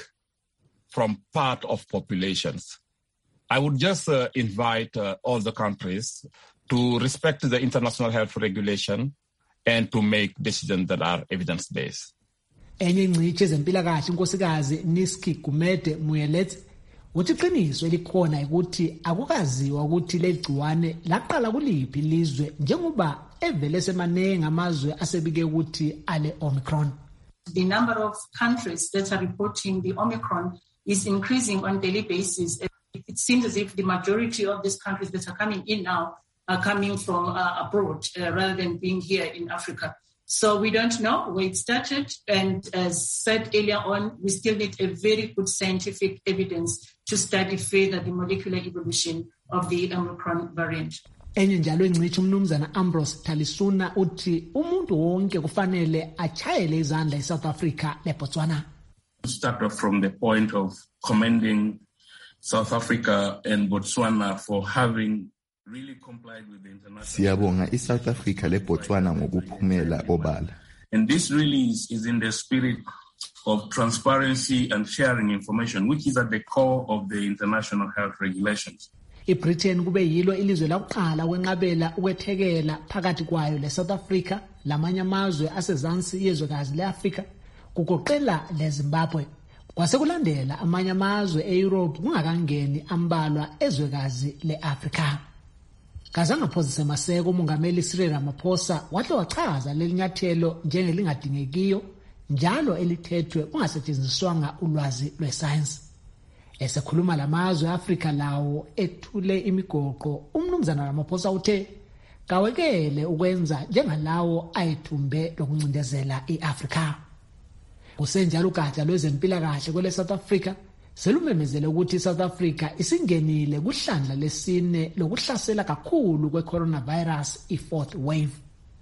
from part of populations. I would just invite all the countries to respect the international health regulation and to make decisions that are evidence-based. Enye ingcitshi ezempilakahle unkosikazi Niski Gumede Muyelet uthi iqiniso elikhona ukuthi akukaziwa ukuthi legciwane laqala kuliphi ilizwe njengoba evele semaningi amazwe asebike ukuthi ale Omicron. The number of countries that are reporting the Omicron is increasing on a daily basis. It seems as if the majority of these countries that are coming in now are coming from abroad rather than being here in Africa. So we don't know where it started. And as said earlier on, we still need a very good scientific evidence to study further the molecular evolution of the Omicron variant. Enye njalo ingcitshi umnumzana Ambrose Talisuna uthi umuntu wonke kufanele achayele izandla eSouth Africa leBotswana. Start off from the point of commending South Africa and Botswana for having really complied with the international. Siyabonga iSouth Africa leBotswana ngokuphumela obala. And this really is in the spirit of transparency and sharing information, which is at the core of the international health regulations. iBritain kube yilo ilizwe lakuqala kwenqabela ukwethekela phakathi kwayo leSouth Africa lamanye amazwe asezansi yezwekazi leAfrika kugoqela leZimbabwe. Kwasekulandela amanye amazwe eEurope kungakangeni ambalwa ezwekazi leAfrika. Kazangaphozise maseko umongameli Cyril Ramaphosa wahle wachaza lelinyathelo njengelingadingekiyo njalo elithethwe kungasetshenziswanga ulwazi lwesayensi. Esekhuluma lamazwe eAfrika lawo ethule imigoqo umnumzana Ramaphosa uthe kawekele ukwenza njengalawo ayethumbe lokuncindezela iAfrika. Kusenjalo ugatsha lwezempilakahle kwele South Africa selumemezele ukuthi South Africa isingenile kuhlandla lesine lokuhlasela kakhulu kweCoronavirus i-4th wave.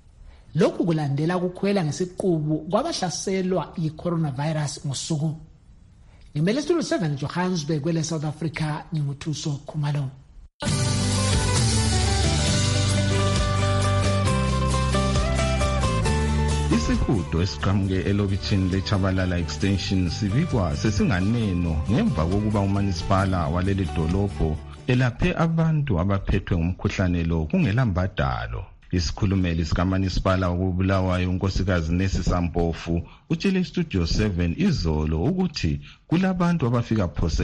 Lokhu kulandela ukukhwela ngesiqubu kwabahlaselwa yiCoronavirus ngosuku. Ngimele Studio 7 Johannesburg kwele South Africa ngimuthuso Khumalo. Isihudo esiqhamuke elokitshini leChabalala Extension sibikwa sesinganeno ngemva kokuba umanisipala waleli dolobho elaphe abantu abaphethwe ngumkhuhlane lo kungelambadalo. Isikhulumeli sikaManisipala wokubulawayo unkosikazi Nesi Sampofu utshele Studio 7 izolo ukuthi kulabantu abafika phose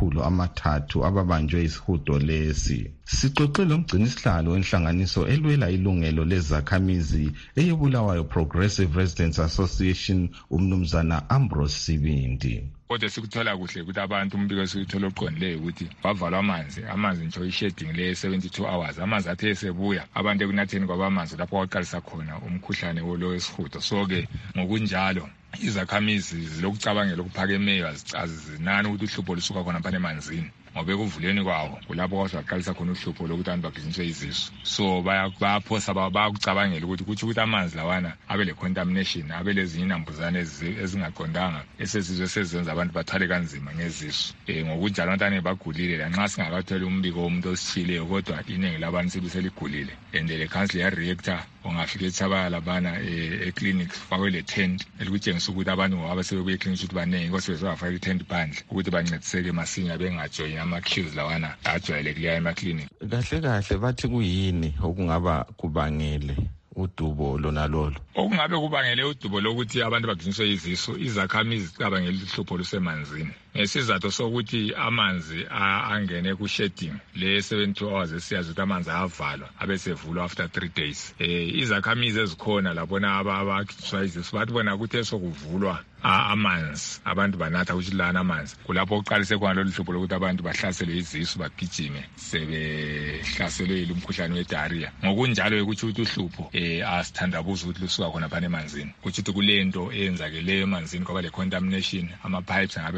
300 ababanjwe isihudo lesi. Sixoxele umgcinisihlalo wenhlanganiso elwela ilungelo lezakhamizi eyebulawayo Progressive Residents Association umnumzana Ambrose Sibindi. Kodwa sikuthola kuhle ukuthi abantu umbiko sikuthola oqondileyo ukuthi bavalwa amanzi nje isheding le 72 hours amanzi athe esebuya abantu ekunatheni kwabamanzi lapho kwaqalisa khona umkhuhlane wolo wesihudo. So ke ngokunjalo izakhamizi zilokucabangela ukuphakemeyo azinani ukuthi uhlupho lisuka khona phane emanzini ngobe kuvuleni kwawo kulapho kwaqalisa khona uhlupho lokuthi abantu bagijiniswe izisu. So bayaphosa bayakucabangela ukuthi amanzi lawana abe le contamination abe lezinye inambuzane ezingaqondanga esezizwe sezenza abantu bathwale kanzima ngezisu. Ngokunjalo abantwana bagulile lanxa singakatholi umbiko womuntu osithileyo kodwa iningi labantu sebeseligulile and le council ya reactor ongafika eChabalala bana eclinic fakwe le tent elikutshengisa ukuthi abantu ngoba sebebuye eclinic ukuthi baningi kodwa sebefaka itent phandle ukuthi bancediseke masinya bengajoyina ama-queues lawana ajwayelekileyo emaclinic. Kahle bathi kuyini okungaba kubangele udubo lona lolo? Okungabe kubangele udubo lokuthi abantu bagijiniswe izisu izakhamizi zicabangela uhlupho lusemanzini ngesizathu sokuthi amanzi angene ku-shedding le 72 hours esiyazi ukuthi amanzi ayavalwa abesevulwa after 3 days. Izakhamizi ezikhona labona abagijiniswa izisu bathi bona ukuthi esokuvulwa amanzi abantu banatha ukuthi lana amanzi kulapho uqalise khona lolu hlupho lokuthi abantu bahlaselwe izisu bagijime sebehlaselwe yilumkhuhlane we-diarrhea. Ngokunjalo ukuthi uhlupho asithandabuza ukuthi lusuka khona phana emanzini ukuthi kulento eyenzakeleyo emanzini ngoba le contamination ama-pipes angabe be-contaminate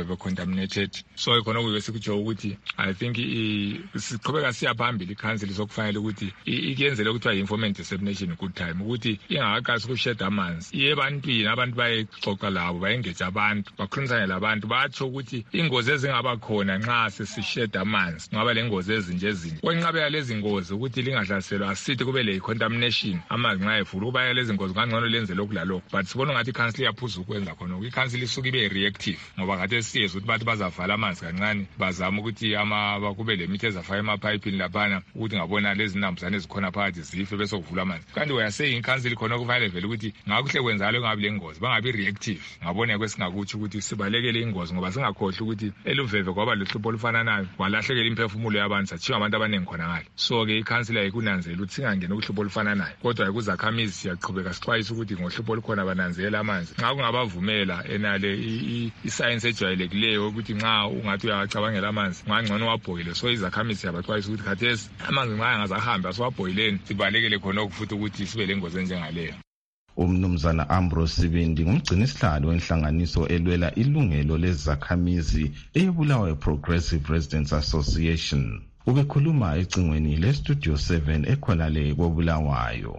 contaminated. So ikhona kuyo sikutsho ukuthi I think siqhubeka siya phambili ikhansili sokufanele ukuthi ikuyenzele ukuthi i-information dissemination good time ukuthi ingakaqasi ukusheda amanzi iye ebantwini abantu bayexoxa labo bayengeja abantu bakhulumisane labantu batsho ukuthi ingozi ezingaba khona nxa sesisheda amanzi ngaba lengozi ezinje ezinye kwenqabela lezi ngozi ukuthi lingahlaselwa asithi kube le contamination amanzi nxa evula kuba lezi ngozi kangcono lenze lokhu lalokhu but sibona ngathi ikhansili yaphuza ukwenza khona ikhansili isuke ibe reactive ngoba kade siyezwe ukuthi bathi bazavala amanzi kancane bazama ukuthi kube le mithi ezafaka emapayipini laphana ukuthi ngabona lezi nambuzane ezikhona phakathi zife bese kuvula amanzi kanti uyasey ikhansili khona kufanele vele ukuthi ngakuhle kwenzalo ngabe lengozi bangabi reactive ngabona kwesingakuthi ukuthi sibalekele ingozi ngoba singakhohle ukuthi eluveve kwaba luhlupho olufananayo walahlekela imphefumulo yabantu sathiwa abantu abaningi khona ngale so ke ikhansili ayikunanzela ukuthi singangeni uhlupho olufananayo kodwa kuzakhamizi siyaqhubeka sixwayisa ukuthi ngohlupho olukhona bananzela amanzi nxa kungabavumela enale iscience ejwayelekileyo ukuthi nxa ungathi uyacabangela amanzi ngangcono wabhoyile so izakhamizi yabaxwayisa ukuthi khathesi amanzi nxa angazahambe asiwabhoyileni sibalekele khona futhi ukuthi sibe lengozi enjengaleyo. Umnumzana Ambrose Sibindi ngumgcinisihlalo wenhlanganiso elwela ilungelo lezakhamizi eyebulawayo Progressive Residents Association. Ubekhuluma ecingweni leStudio 7 ekhona le koBulawayo.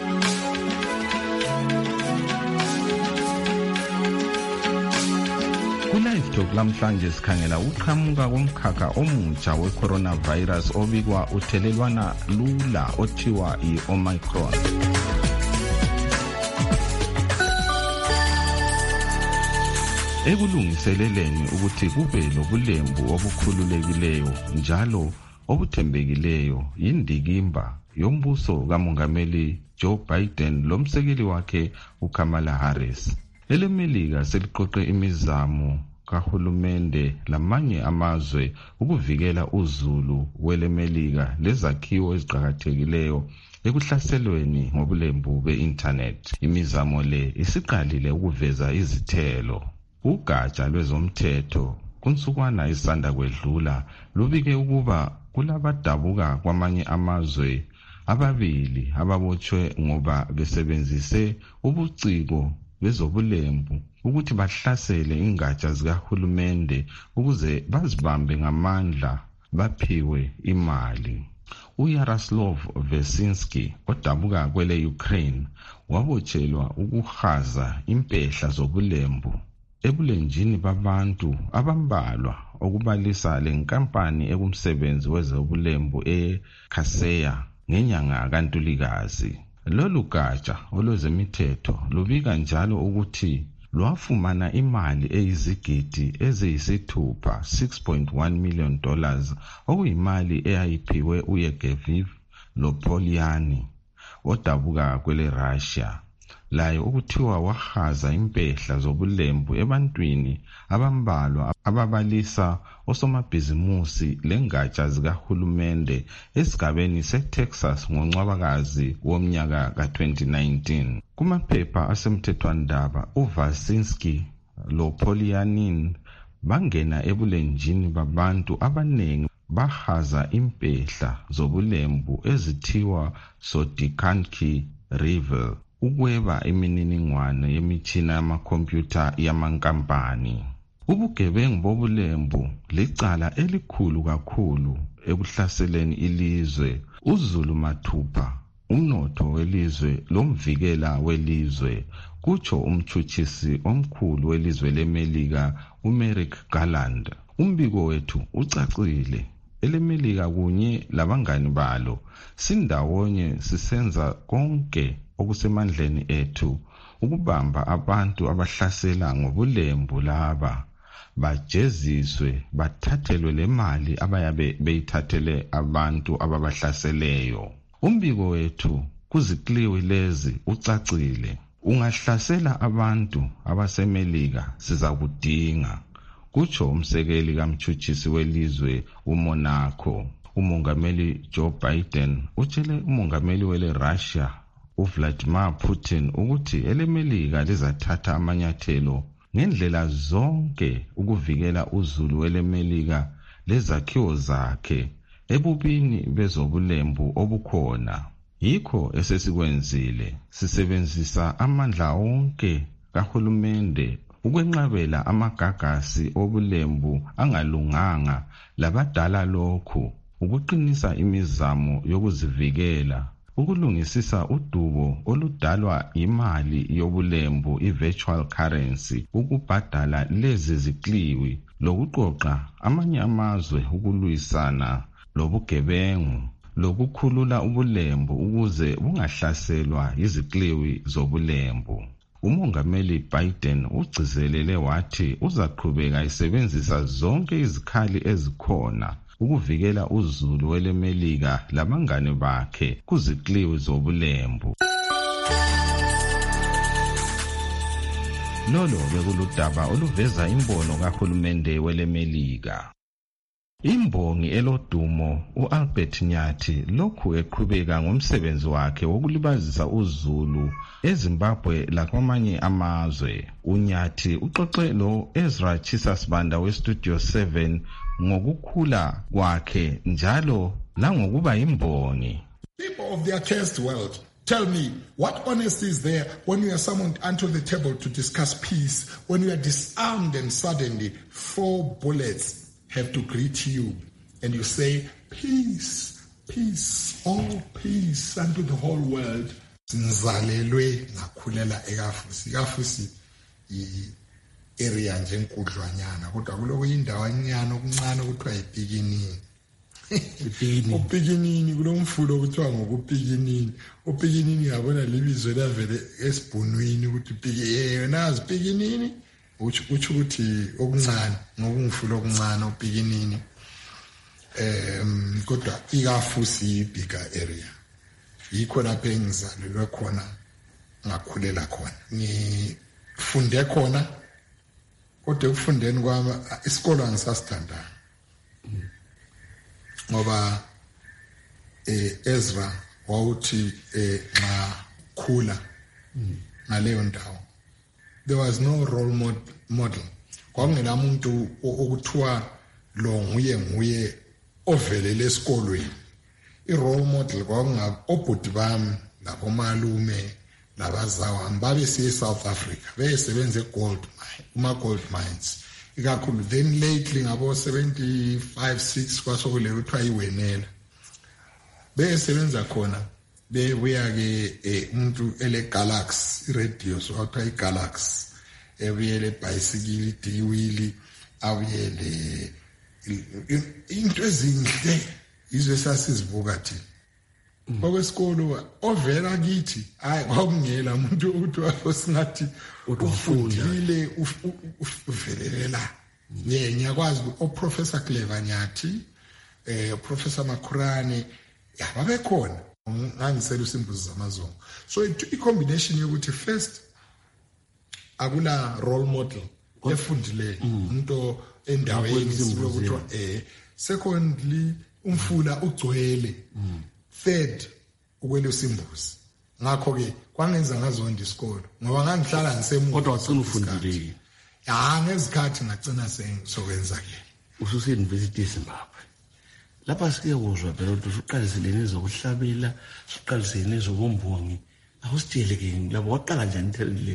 Ku-Live Talk lamhlanje sikhangela uqhamuka komkhakha omutsha we-coronavirus obikwa uthelelwana lula othiwa i-Omicron. Ekulungiseleleni ukuthi kube lobulembu obukhululekileyo njalo obuthembekileyo yindikimba yombuso kamongameli Joe Biden lomsekeli wakhe uKamala Harris. EleMelika seliqoqe imizamo kahulumende lamanye amazwe ukuvikela uzulu weleMelika lezakhiwo eziqhakathekileyo ekuhlaselweni ngobulembu be-internet. Imizamo le isiqalile ukuveza izithelo. Ugatsha lwezomthetho kunsukwana isanda kwedlula lubike ukuba kulabadabuka kwamanye amazwe ababili ababotshwe ngoba besebenzise ubuciko bezobulembu ukuthi bahlasele ingatsha zikahulumende ukuze bazibambe ngamandla baphiwe imali. uYaroslav Vesinski odabuka kwele Ukraine wabotshelwa ukuhaza impehla zobulembu ebulenjini babantu abambalwa okubalisa lenkampani ekumsebenzi wezobulembu eKaseya ngenyanga kaNtulikazi. Lolu gatsha olwezemithetho lubika njalo ukuthi lwafumana imali eyizigidi eziyisithupha $6.1 million okuyimali eyayiphiwe uYevgeny Lopoliani odabuka kwele Russia. Laye ukuthiwa wahaza impehla zobulembu ebantwini abambalwa ababalisa osomabhizimusi lengatsha zikahulumende esigabeni seTexas ngoNcwabakazi womnyaka ka-2019. Kumaphepha asemthethwandaba uVasinski loPolianin bangena ebulenjini babantu abanengi bahaza impehla zobulembu ezithiwa Sodikanki River ukweba imininingwane yemitshina yamakhompyutha yamankampani. Ubugebengu bobulembu licala elikhulu kakhulu ekuhlaseleni ilizwe. Uzulu mathupha umnotho welizwe lomvikela welizwe, kutsho umtshutshisi omkhulu welizwe leMelika uMerrick Garland. Umbiko wethu ucacile. EleMelika kunye labangani balo sindawonye sisenza konke okusemandleni ethu ukubamba abantu abahlasela ngobulembu laba bajeziswe bathathelwe le mali abayabe beyithathele abantu ababahlaseleyo. Umbiko wethu kuzikliwi lezi ucacile. Ungahlasela abantu abaseMelika sizakudinga, kutsho umsekeli kamtshutshisi welizwe uMonaco. Umongameli Joe Biden utshele umongameli wele Russia uVladimir Putin ukuthi eleMelika lizathatha amanyathelo ngendlela zonke ukuvikela uzulu weleMelika lezakhiwo zakhe ebubini bezobulembu obukhona. Yikho esesikwenzile sisebenzisa amandla onke kahulumende ukwenqabela amagagasi obulembu angalunganga labadala lokhu, ukuqinisa imizamo yokuzivikela, ukulungisisa udubo oludalwa imali yobulembu i-virtual currency, ukubhadala lezi zikliwi, lokuqoqa amanye amazwe ukulwisana lobugebengu, lokukhulula ubulembu ukuze bungahlaselwa izikliwi zobulembu. Umongameli Biden ugcizelele wathi uzaqhubeka esebenzisa zonke izikhali ezikhona ukuvikela uzulu welemelika labangane bakhe kuzikliwi zobulembu. Lolo bekuludaba oluveza imbono kahulumende welemelika. Imbongi elodumo u-Albert Nyathi lokhu eqhubeka ngomsebenzi wakhe wokulibazisa uzulu eZimbabwe lakwamanye amazwe. UNyathi uxoxe lo Ezra Chisasbanda weStudio 7 ngokukhula kwakhe njalo langokuba imbongi. People of the accursed world, tell me, what honesty is there when you are summoned unto the table to discuss peace, when you are disarmed and suddenly 4 bullets have to greet you and you say, peace, peace, oh peace unto the whole world. Nzalelwe ngakhulela eKafusi. iKafusi area nje enkudlwanyana kodwa kuloko indawanyana okuncane kuthiwa yiPikinini. uPikinini kulomfulo kuthiwa ngokuPikinini. uPikinini yabona libizo lavele esibhunwini ukuthi yena ziPikinini uthi ukuthi okuncane ngokungifula okuncane uPikinini. Kodwa iKafusi ibigger area. Yikho lapho engizalelwe khona ngakhulela khona. Ngifunde khona kodwa ekufundeni kwami isikole angisasithandanga. Ngoba Ezra wawuthi nxa khula ngaleyo ndawo there was no role model. Kwakungela umuntu okuthiwa lo nguye ovelele esikolweni. I-role model kwakungabobhuti bami labomalume labazawami babesiye eSouth Africa besebenza kuma-gold mines ikakhulu. Then lately ngabo 75-6 kwasokule kuthiwa iwenela besebenza khona bebuya-ke umuntu ele-Galaxy i-radio so kwathiwa i-Galaxy ebuyele ibhayisikili idiwili abuyele into ezinhle izwe sasizibuka thina. Okwesikolo ovela kithi hayi kwakungela umuntu ukuthi singathi ufundile uvelelela. Ngiyakwazi uProfessor Clever Nyathi, uProfessor Makhurane babekhona ngangisela usimbuzi zamazongo. So i-combination yokuthi first akula role model efundileyo umuntu endaweni sibukuthiwa secondly umfula ugcwele. Third ukwelusa imbuzi. Ngakho ke kwangenza ngazonda isikolo ngoba ngangihlala ngisemuva kodwa wacina ufundile. Ngezikhathi ngacina sengizokwenza ke. Ususe University eZimbabwe. Lapha sike uzwa phela ukuthi uqalisele ezokuhlabela, uqalisele ezokumbongi. Akusitshele ke labo waqala njani ithelile?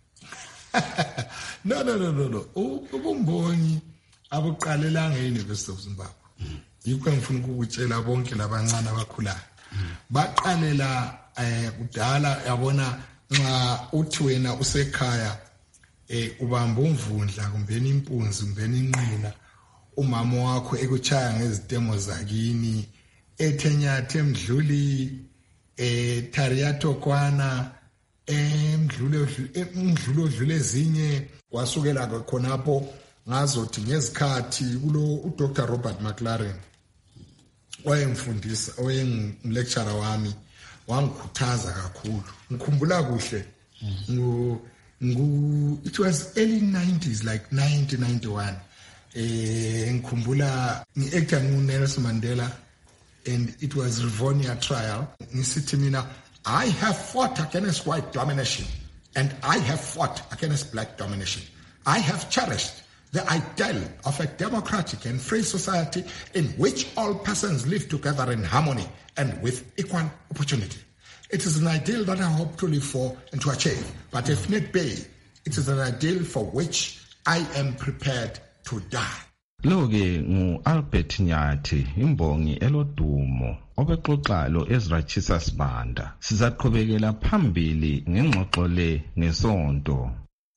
No. Ubumbongi abuqalelanga e-University of Zimbabwe. Yikho ngifuna ukukutshela bonke labancane abakhulayo. Baqalela kudala yabona nxa uthi wena usekhaya ubamba umvundla kumbeni impunzi kumbeni inqina umama wakho ekuchaya ngezitemo zakini eThenyathi eMdluli Thariyato kwana emdlulo odlule ezinye wasukela khonapho ngazothi ngezikhathi kulo uDr Robert McLaren wayemfundisa lecturer wami wangikhuthaza kakhulu. Ngikhumbula kuhle it was early 90s like 1991. Ngikhumbula ngi-actor Nelson Mandela and it was Rivonia trial. Ngisithi mina I have fought against white domination and I have fought against black domination. I have cherished the ideal of a democratic and free society in which all persons live together in harmony and with equal opportunity. It is an ideal that I hope to live for and to achieve, but if need be, It is an ideal for which I am prepared to die. Lo-ke ngu-Albert Nyathi, imbongi elodumo, obexoxa lo-Ezra Chisa Sibanda. Sizaqhubekela phambili ngengxoxo le ngesonto.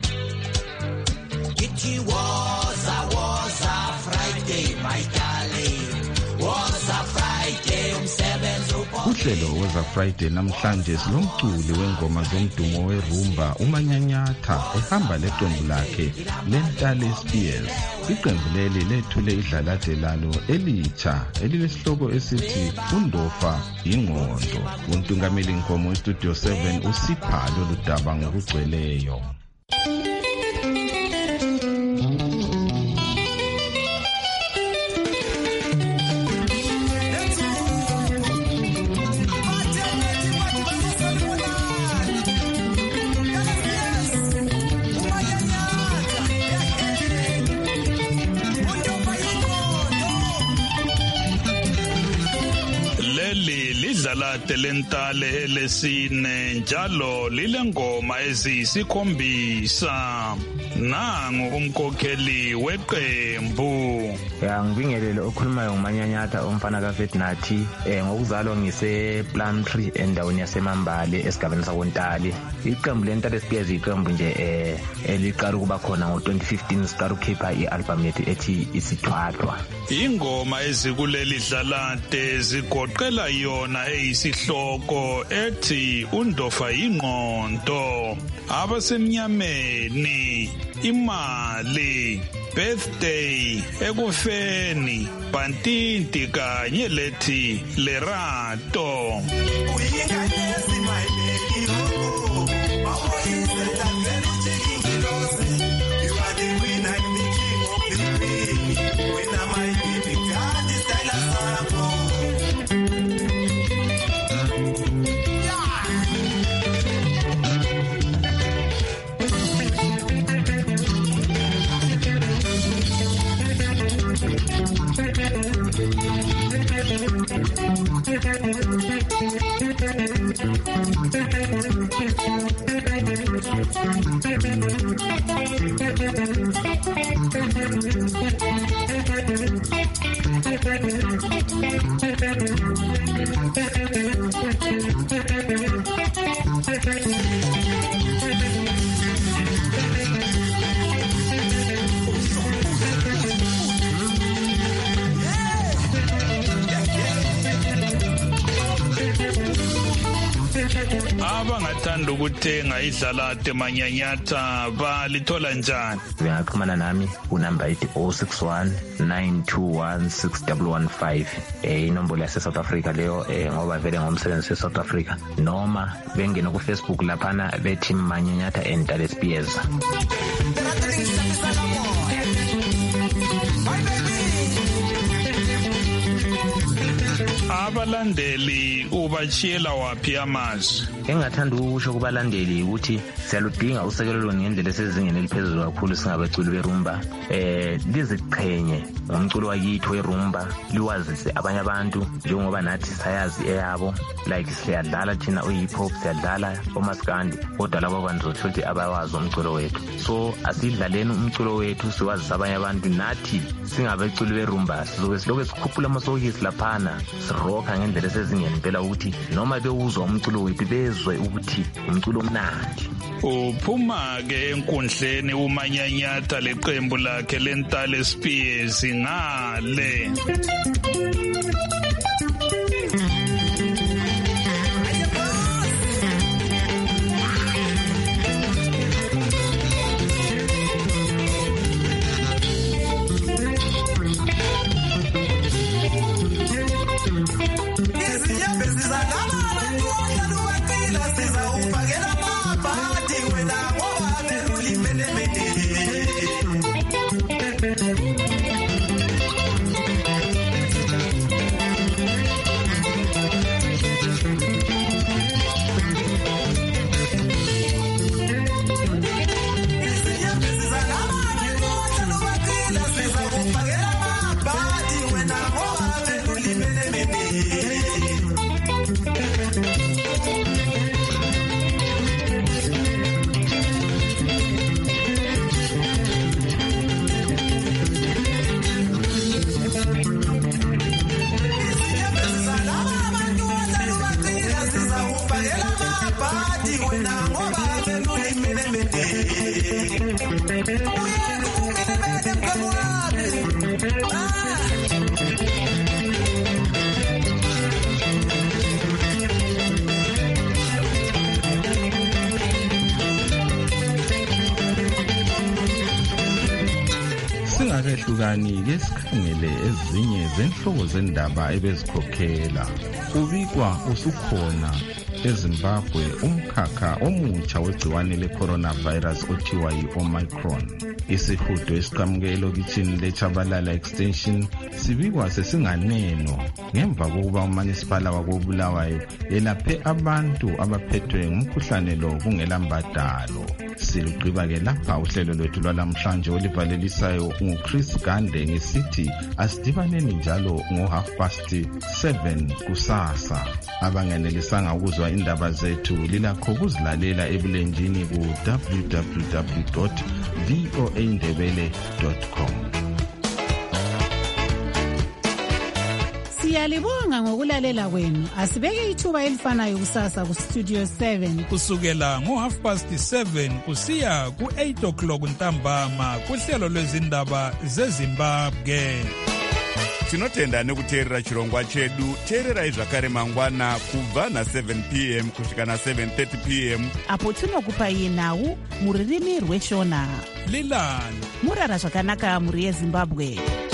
It was a Friday, my darling. Was a Friday, Uhlelo weza Friday namhlanje silomculi wengoma zomdumo werumba uManyanyatha ehamba leqembu lakhe leNtale Spears. Iqembu leli lethule idlalade lalo elitsha elilesihloko esithi Undofa Ingqondo. Untungameli Nkomo Studio 7 usipha lolu daba ngokugcweleyo. Lentale elesine njalo lilengoma eziyisikhombisa. Nangu umkhokheli weqembu. Ngibingelele okhulumayo nguManyanyatha umfana kaFednathi. Ngokuzalwa ngise Plumtree endaweni yaseMambale esigabeni sakoNtali. Iqembu leNtale Spears iqembu nje eliqala ukuba khona ngo2015 siqala ukukhipha ialbum yethu ethi Isithwathwa. Ingoma ezikuleli dlalade zigoqela yona eyisihloko ethi Undofa Ingqondo, Abasemnyameni, Imali, Birthday, Ekufeni, Bantinti kanye lethi Lerato. Abangathanda ukuthenga idlalade Manyanyatha balithola njani? Bengaxhumana nami unumber ithi 061 921 6115. Inombolo yase South Africa leyo ngoba vele ngomsebenzi e South Africa, noma bengena ku Facebook laphana bethi Manyanyatha and Ntale Spears. Abalandeli ubachiyela waphi amazwi? Engathanda ukusho kubalandeli ukuthi siyaludinga usekelo ngendlela esezingeni eliphezulu kakhulu singabaculi berumba. Liziqhenye ngomculo wakithu werumba, liwazise abanye abantu njengoba nathi sayazi eyabo, like siyadlala thina hip hop, siyadlala omaskandi, kodwa labo bantu futhi abawazi umculo wethu. So asidlaleni umculo wethu siwazise abanye abantu, nathi singabaculi berumba sizobe siloke sikhuphula amasokisi laphana siroka ngendlela esezingeni impela ukuthi noma bewuzwa umculo wethu bezwe ukuthi umculo omnandi. Uphuma ke enkundleni uManyanyatha leqembu lakhe leNtale Spears ngale. Singakehlukani ke sikhangele ezinye zenhloko zendaba ebezikhokhela. Kubikwa usukhona eZimbabwe umkhakha omutsha wegciwane le-coronavirus othiwa yi-Omicron. Isihudo esiqhamuke elokitshini leChabalala Extension sibikwa sesinganeno ngemva kokuba uManisipala wakoBulawayo elaphe abantu abaphethwe ngumkhuhlane lo kungela mbadalo. Silugqiba-ke lapha uhlelo lwethu lwalamhlanje olivalelisayo nguChris Gande ngesithi asidibaneni njalo ngo7:30 kusasa. Abangenelisanga ukuzwa indaba zethu lilakho kuzilalela ebulenjini ku www.voaindebele.com. Siyalibonga ngokulalela kwenu. Asibeke ithuba elifanayo kusasa ku Studio 7 kusukela ngo7:30 kusiya ku8:00 ntambama kuhlelo lwezindaba zeZimbabwe. Tinotenda nekuteerera chirongwa chedu. Teererai zvakare mangwana kubva na7 p.m. kusvika na7:30 p.m. apo tinokupai nhau muririmi rweshona. Lilani murara zvakanaka muri yeZimbabwe.